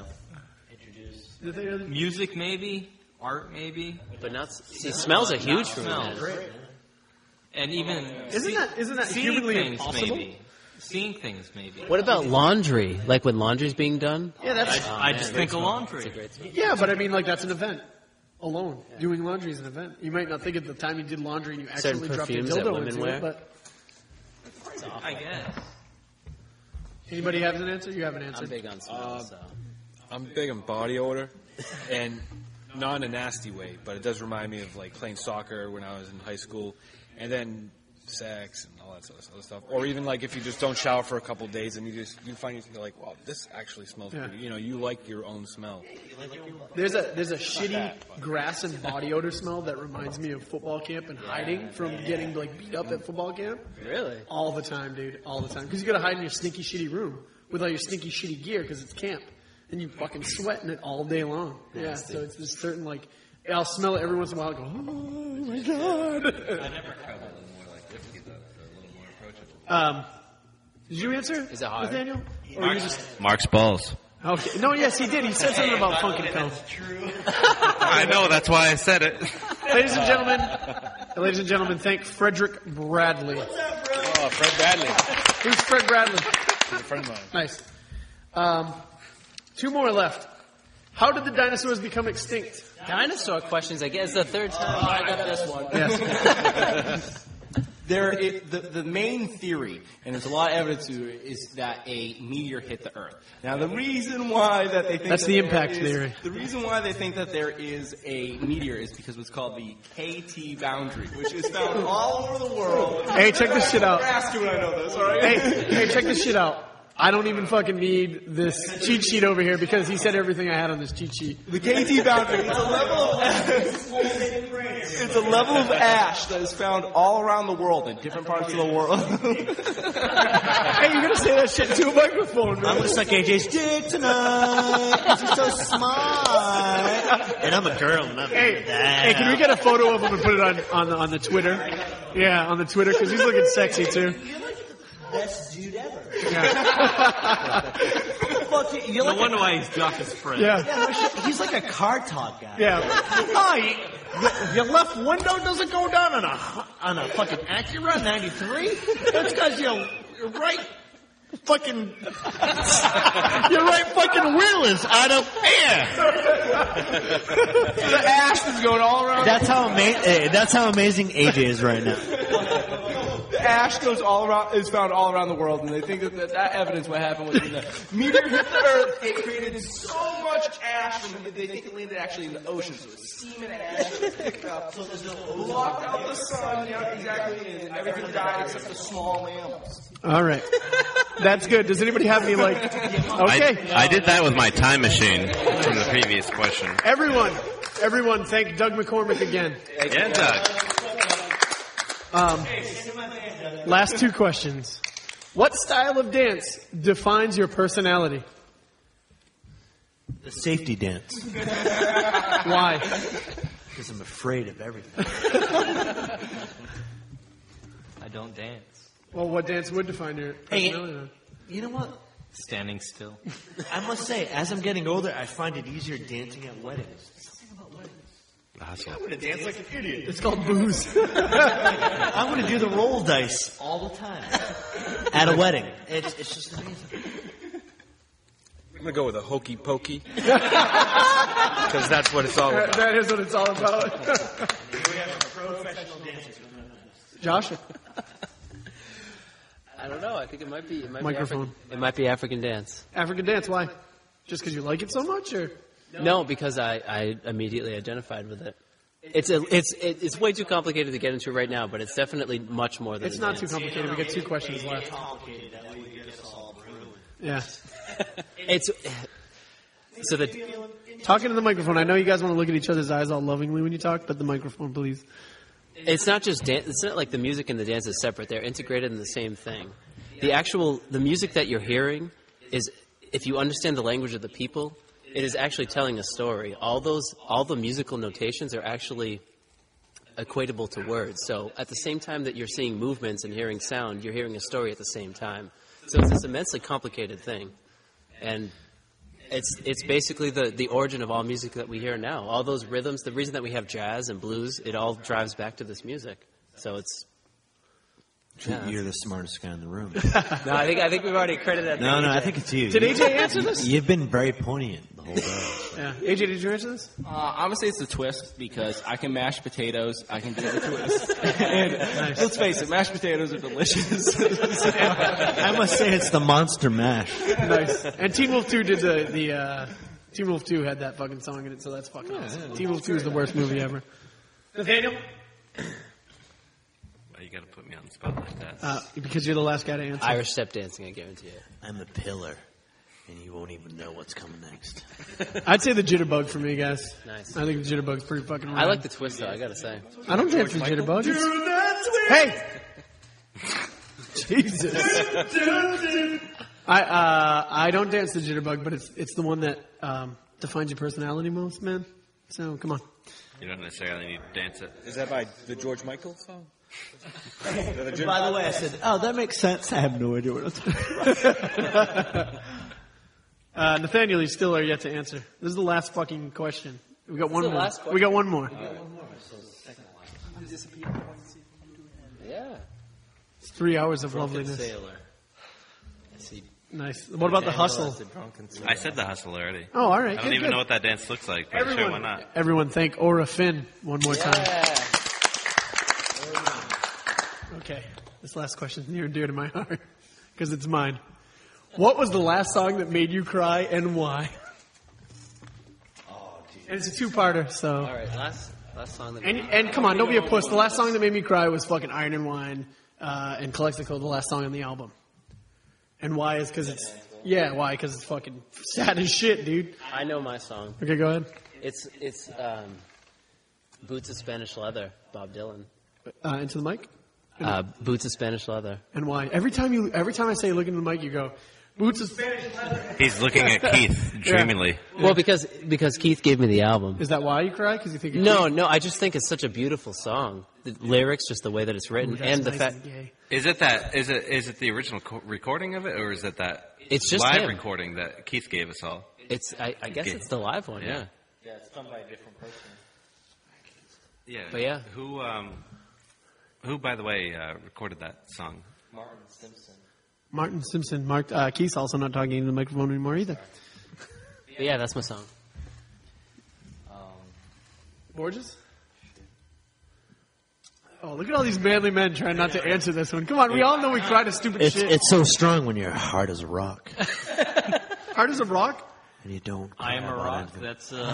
to introduce. Music, maybe. Art, maybe. But not. See, smells are huge for me. Smells. Man. And even Isn't that seeing humanly things, impossible? maybe. Seeing things, maybe. What about laundry? Like when laundry's being done? Yeah, that's. I just think of laundry. That's a great smell. Yeah, but I mean, like that's an event. Alone, doing laundry is an event. You might not think at the time you did laundry and you Certain accidentally dropped your perfumes that dildo women into wear. it. But I guess. anybody have an answer? You have an I'm answer. big on smells, so. I'm big on body odor, and not in a nasty way, but it does remind me of like playing soccer when I was in high school, and then sex and all that sort of other stuff. Or even like if you just don't shower for a couple of days and you find yourself like, wow, this actually smells Yeah. pretty. You like your own smell. There's a shitty grass and body odor smell that reminds me of football camp and hiding from getting like beat up at football camp. Really? All the time, dude. All the time. Because you gotta hide in your stinky shitty room with all your stinky shitty gear because it's camp. And you fucking sweat in it all day long. Yeah, so it's this certain like, I'll smell it every once in a while and go, oh my god. I never traveled in more like whiskey though, so a little more approachable. Did you answer, Is it hard? Nathaniel? Or you just Mark's balls. okay? No, yes, he did. He said something about funk and cum. I know, that's why I said it. Ladies and gentlemen, thank Frederick Bradley. Oh, Fred Bradley. Who's Fred Bradley? He's a friend of mine. Nice. Two more left. How did the dinosaurs become extinct? Dinosaur questions, I guess, the third time. I got this one. Yes. The main theory, and there's a lot of evidence to it, is that a meteor hit the Earth. Now, the reason why that they think That's that the there impact is- theory. The reason why they think that there is a meteor is because what's called the KT boundary, which is found all over the world. Hey, check this shit out. Ask you when I know this, all right? Hey, check this shit out. I don't even fucking need this cheat sheet over here because he said everything I had on this cheat sheet. The KT boundary is it's a level of ash that is found all around the world in different parts of the world. Hey, you're gonna say that shit to a microphone, man. I'm gonna suck AJ's dick tonight because he's so smart. And I'm a girl, and I'm Hey, can we get a photo of him and put it on the Twitter? Yeah, on the Twitter because he's looking sexy too. Best dude ever. No wonder why he's Josh's friend. Yeah. He's like a car talk guy. Yeah. Oh, your left window doesn't go down on a fucking Acura 93? That's because your right fucking wheel is out of air. The ash is going all around. That's how amazing AJ is right now. The ash goes all around, is found all around the world, and they think that evidence what happened was when the meteor hit the Earth, it created so much ash, and they think it landed actually in the ocean, so it's steam and ash that was picked up, blocked out the sun, and everything died except the small mammals. All right. That's good. Does anybody have any Okay. I did that with my time machine from the previous question. Everyone, thank Doug McCormick again. Yeah, Doug. Last two questions. What style of dance defines your personality? The safety dance. Why? Because I'm afraid of everything. I don't dance. Well, what dance would define your personality? You know what? Standing still. I must say, as I'm getting older, I find it easier dancing at weddings. I'm going to dance like an idiot. It's called booze. I'm going to do the roll dice all the time at a wedding. It's just amazing. I'm going to go with a hokey pokey. Because that's what it's all about. That is what it's all about. Josh? I don't know. I think it might be. Microphone. It might be African dance. African dance, why? Just because you like it so much, or? No, because I immediately identified with it. It's way too complicated to get into right now, but it's definitely much more than It's a not dance. too complicated. We got two questions left. Yeah. It's so the Talking to the microphone. I know you guys want to look at each other's eyes all lovingly when you talk, but the microphone, please. It's not just dance. It's not like the music and the dance is separate. They're integrated in the same thing. The music that you're hearing is, if you understand the language of the people, it is actually telling a story. All the musical notations are actually equatable to words. So at the same time that you're seeing movements and hearing sound, you're hearing a story at the same time. So it's this immensely complicated thing. And it's basically the origin of all music that we hear now. All those rhythms, the reason that we have jazz and blues, it all drives back to this music. So it's... Yeah. You're the smartest guy in the room. No, I think we've already credited that. No, to AJ. I think it's you. Did AJ answer this? You've been very poignant the whole day. Yeah. AJ, did you answer this? I'm going to say it's the twist because I can mash potatoes, I can do the twist. And let's face it, mashed potatoes are delicious. I must say it's the Monster Mash. Nice. And Teen Wolf 2 did the Teen Wolf 2 had that fucking song in it, so that's fucking awesome. Teen Wolf 2 is the worst movie ever. Nathaniel? You got to put me on the spot like that. Because you're the last guy to answer. Irish step dancing, I guarantee it. I'm the pillar, and you won't even know what's coming next. I'd say the jitterbug for me, guys. Nice. I think the jitterbug's pretty fucking rad. I like the twist, though, I gotta say. I don't dance the jitterbug. Hey! Jesus. I don't dance the jitterbug, but it's the one that defines your personality most, man. So, come on. You don't necessarily need to dance it. Is that by the George Michael song? By the way, I said, oh, that makes sense. I have no idea what I'm talking about. Nathaniel, you still are yet to answer. This is the last fucking question. We got one the more. last question? We got one more. Yeah. It's 3 hours of Drunken loveliness. sailor. I see Nice. What about the hustle? I said the hustle already. Oh, all right. I don't even know what that dance looks like, but sure, why not? Everyone thank Aura Finn one more time. Okay. This last question is near and dear to my heart because it's mine. What was the last song that made you cry and why? And it's a two-parter, so. All right, last song that. And come on, don't be a puss. The last song that made me cry was fucking Iron and Wine and Calexico, the last song on the album. And why is because it's why? Because it's fucking sad as shit, dude. I know my song. Okay, go ahead. It's Boots of Spanish Leather, Bob Dylan. Into the mic. Boots of Spanish Leather. And why? Every time I say look into the mic, you go Boots of Spanish Leather. He's looking at Keith dreamily. Well, because Keith gave me the album. Is that why you cry? Because you think? No. I just think it's such a beautiful song. The lyrics, just the way that it's written, and the fact. Is it the original recording of it, or is it that it's just live him. recording that Keith gave us all? I guess it's the live one. Yeah. Yeah, it's done by a different person. Yeah. But yeah. Who, by the way, recorded that song? Martin Simpson. Keith's also not talking into the microphone anymore either. But yeah, that's my song. Borges? Oh, look at all these manly men trying not to answer this one. Come on, we all know we cry to stupid shit. It's so strong when you're hard as a rock. Hard as a rock? And you don't. I Am a Rock. That's Simon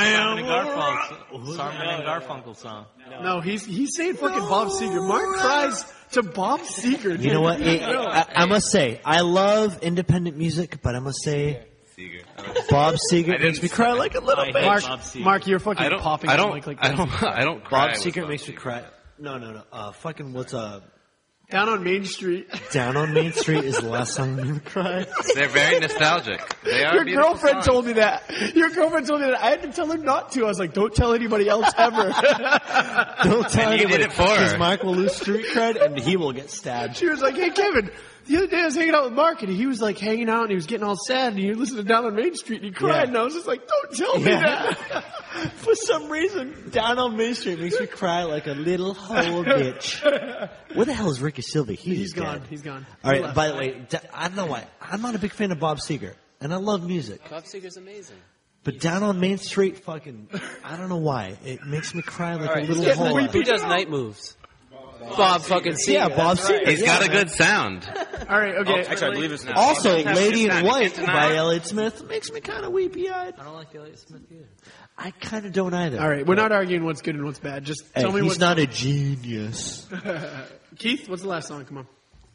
and Garfunkel song. No, he's saying fucking Bob Seger. Mark cries to Bob Seger. You know what? I must say, I love independent music, but I must say, Bob Seger makes me cry like a little bit. Mark, you're fucking popping. I don't cry. Bob Seger makes me cry. No. Fucking what's Down on Main Street. Down on Main Street is the last song I ever cried. They're very nostalgic. They are. Your girlfriend told me that. I had to tell her not to. I was like, don't tell anybody else ever. Don't tell And you anybody. did it for her. Because Mark will lose street cred and he will get stabbed. She was like, hey, Kevin, the other day I was hanging out with Mark and he was like hanging out and he was getting all sad and he listened to Down on Main Street and he cried Yeah. and I was just like, don't tell me that. For some reason, Down on Main Street makes me cry like a little whole bitch. Where the hell is Ricky Silva? He's gone. dead. He's gone. All right, by the way, I don't know why. I'm not a big fan of Bob Seger, and I love music. Bob Seger's amazing. But Down on Main Street, fucking, I don't know why. It makes me cry like All right, a little whole. who does Night Moves? Bob fucking Seger. Yeah, Bob Seger. He's got a good sound. All right, okay. Actually, I believe it's not. Also, It's Lady not- in White it's not- by Elliott Smith makes me kind of weepy-eyed. I don't like Elliott Smith either. I kind of don't either. All right, we're not arguing what's good and what's bad. Just tell me he's what's not a genius. Keith, what's the last song? Come on.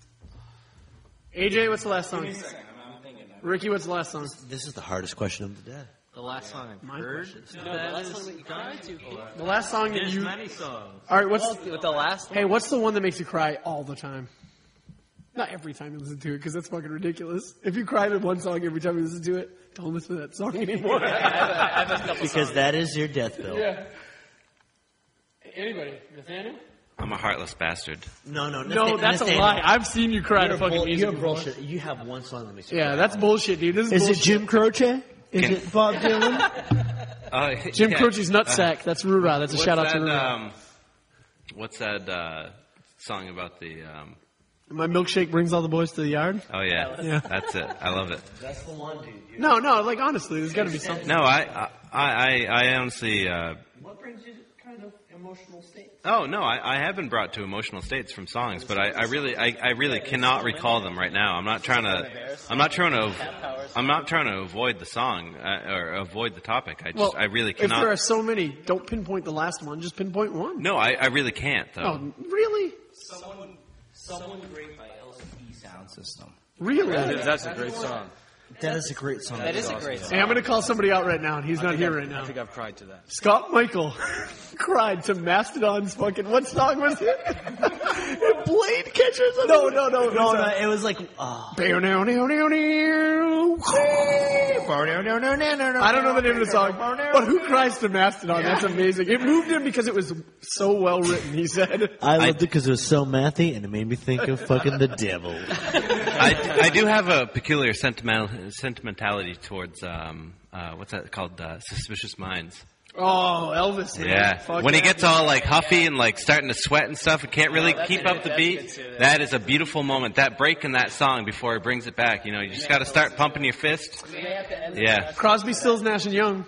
AJ, what's the last song? Ricky, what's the last song? This is the hardest question of the day. The last song I've My heard. question. That is cried to. The last song that There's you. many songs. All right, what's With the last one. hey? What's the one that makes you cry all the time? Not every time you listen to it, because that's fucking ridiculous. If you cry to one song every time you listen to it, don't listen to that song anymore. Because that is your death bill. Yeah. Anybody? Nathaniel? I'm a heartless bastard. No, No, that's a lie. I've seen you cry to fucking music. You're before. bullshit. You have one song that makes you Yeah, cry. that's bullshit, dude. This is Is bullshit. it Jim Croce? Is Can- it Bob Dylan? Jim Yeah. Croce's Nutsack. That's Rura. That's a What's shout out to that, Rura. What's that song about the? My milkshake brings all the boys to the yard. Oh yeah, Yeah. that's it. I love it. That's the one, dude. No, like honestly, there's got to be something. No, I honestly. What brings you to kind of emotional states? Oh no, I have been brought to emotional states from songs, but I really cannot recall them right now. I'm not trying to avoid the song or avoid the topic. I really If there cannot. are so many, don't pinpoint the last one. Just pinpoint one. No, I really can't though. Oh, really? Someone great by LCD Sound System. Really? That's a great song. That is a great song. That is a great song. Hey, I'm going to call somebody out right now, and he's not here right now. I think I've cried to that. Scott Michael cried to Mastodon's fucking, what song was it? Blade Catchers? No. It was like, I don't know the name of the song, but who cries to Mastodon? That's amazing. It moved him because it was so well written, he said. I loved it because it was so mathy and it made me think of fucking the devil. I do have a peculiar sentimentality towards what's that called? Suspicious Minds. Oh, Elvis. Man. Yeah. Fuck When he that. gets all like huffy and like starting to sweat and stuff and can't really keep up the beat, that is a beautiful moment. That break in that song before he brings it back. You know, you just got to start pumping your fist. Yeah. Crosby, Stills, Nash and Young.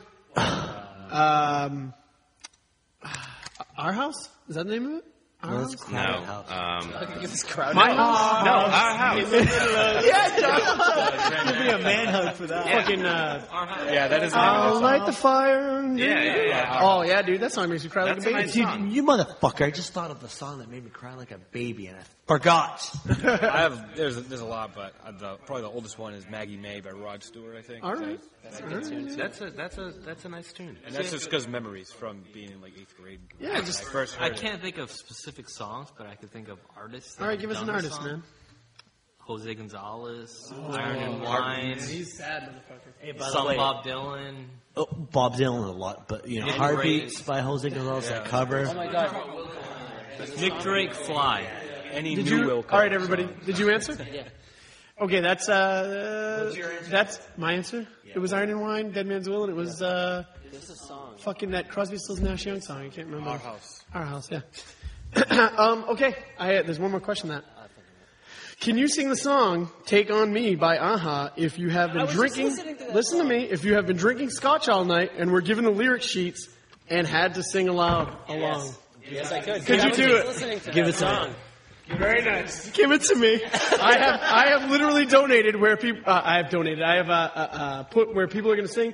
Our House? Is that the name of it? Our House? No. My House? No, Our House. Yeah, John. Give me a man hug for that. Fucking, Yeah, that is. I'll light the fire. Yeah. Oh, yeah, dude. That song makes you cry like a That's a baby. nice Dude, song. you motherfucker! I just thought of the song that made me cry like a baby, and I forgot. I have. There's a lot, but probably the oldest one is Maggie May by Rod Stewart. I think. All right. That's a nice tune. And that's just because memories from being in like 8th grade. Yeah, When just- I first heard I it. can't think of specific songs, but I could think of artists. that All right, have give us done an the artist, song. man. Jose Gonzalez, Iron and Wine, He's sad, motherfucker. Hey, by the some way, Bob Dylan. oh, Bob Dylan a lot, but you know, Nick Heartbeats Drake. by Jose Gonzalez, that cover. Oh my God. Nick Drake, Fly. Any Did new you? Will. All right, everybody. Did you answer? Yeah. Okay, that's that's my answer. It was Iron and Wine, Dead Man's Will, and it was There's a song. fucking that Crosby, Stills, Nash Young song. I can't remember. Our House. Our House, yeah. Okay, there's one more question. That can you sing the song "Take on Me" by Aha if you have been was just drinking? listening to that Listen to song. me. If you have been drinking scotch all night and were given the lyric sheets and had to sing along. Yes, I could. Could I you was do just it? listening to Give that it to me. song. Very nice. Give it to me. I have literally donated where people. I have donated. I have put where people are going to sing.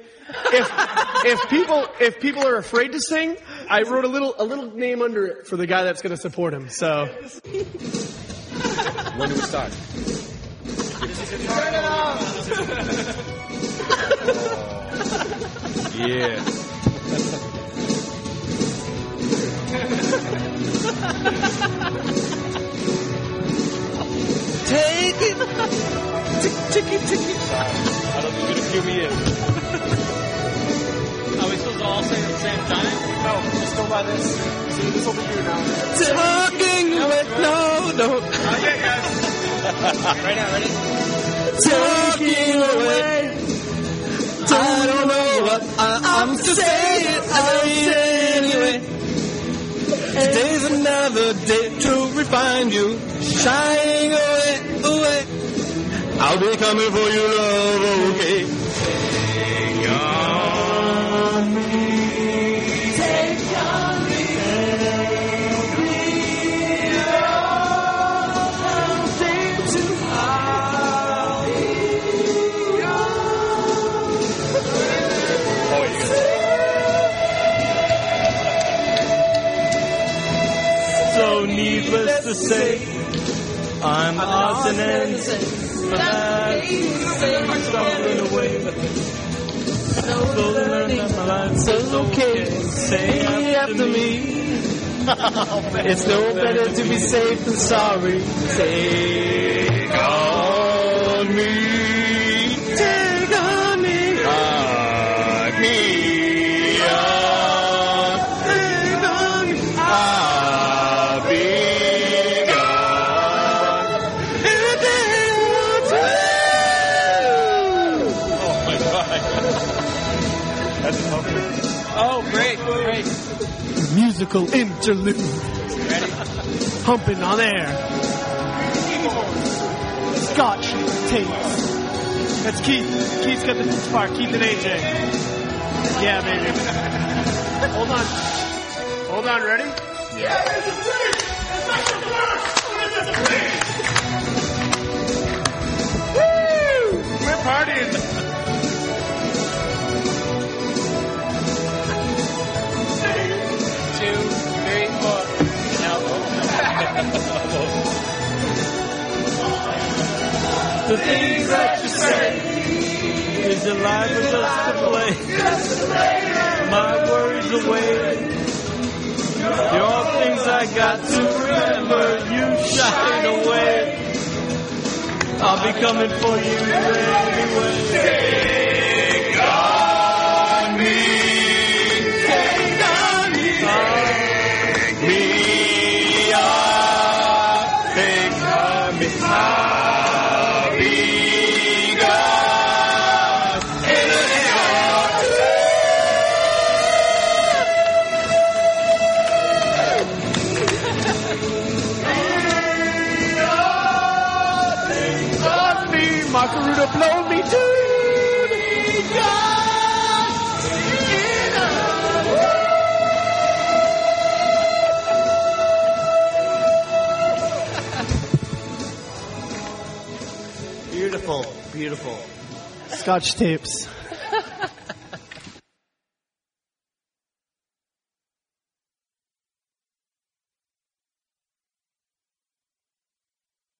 If people are afraid to sing, I wrote a little name under it for the guy that's going to support him. So When do we start? Yeah. Take it, tick it. I don't think you're gonna cue me in. Are we supposed to all sing at the same time? no, just go by this. See, this will be you now. Talking with no. Okay, guys. Right now, ready? Taking away. I don't know what I'm to say. I'll say anyway. Today's another day to refine you. Shying away. I'll be coming for you, love, okay? Take on me. Take on me. So needless to say, I'm often and stumbling away. So learning that my life is okay. Say after me. It's no better to be safe than sorry. Take on me. Take on me. Take me. Take on me. I'll be gone. Oh my God. That's perfect. Oh, great. Musical interlude. Pumping on air. Scotch tapes. That's Keith. Keith's got the part. Keith and AJ. Yeah, baby. Hold on. Ready? Woo! We're partying. 2, 3, 4. The things that you say is your life is just a play. My worries away. Your things I got to remember. You shine away. I'll be coming for you anyway. Take on me. Take on me. Take me on. Take on me. I'll be gone. Garuda blow me to Beautiful, beautiful. Scotch tapes.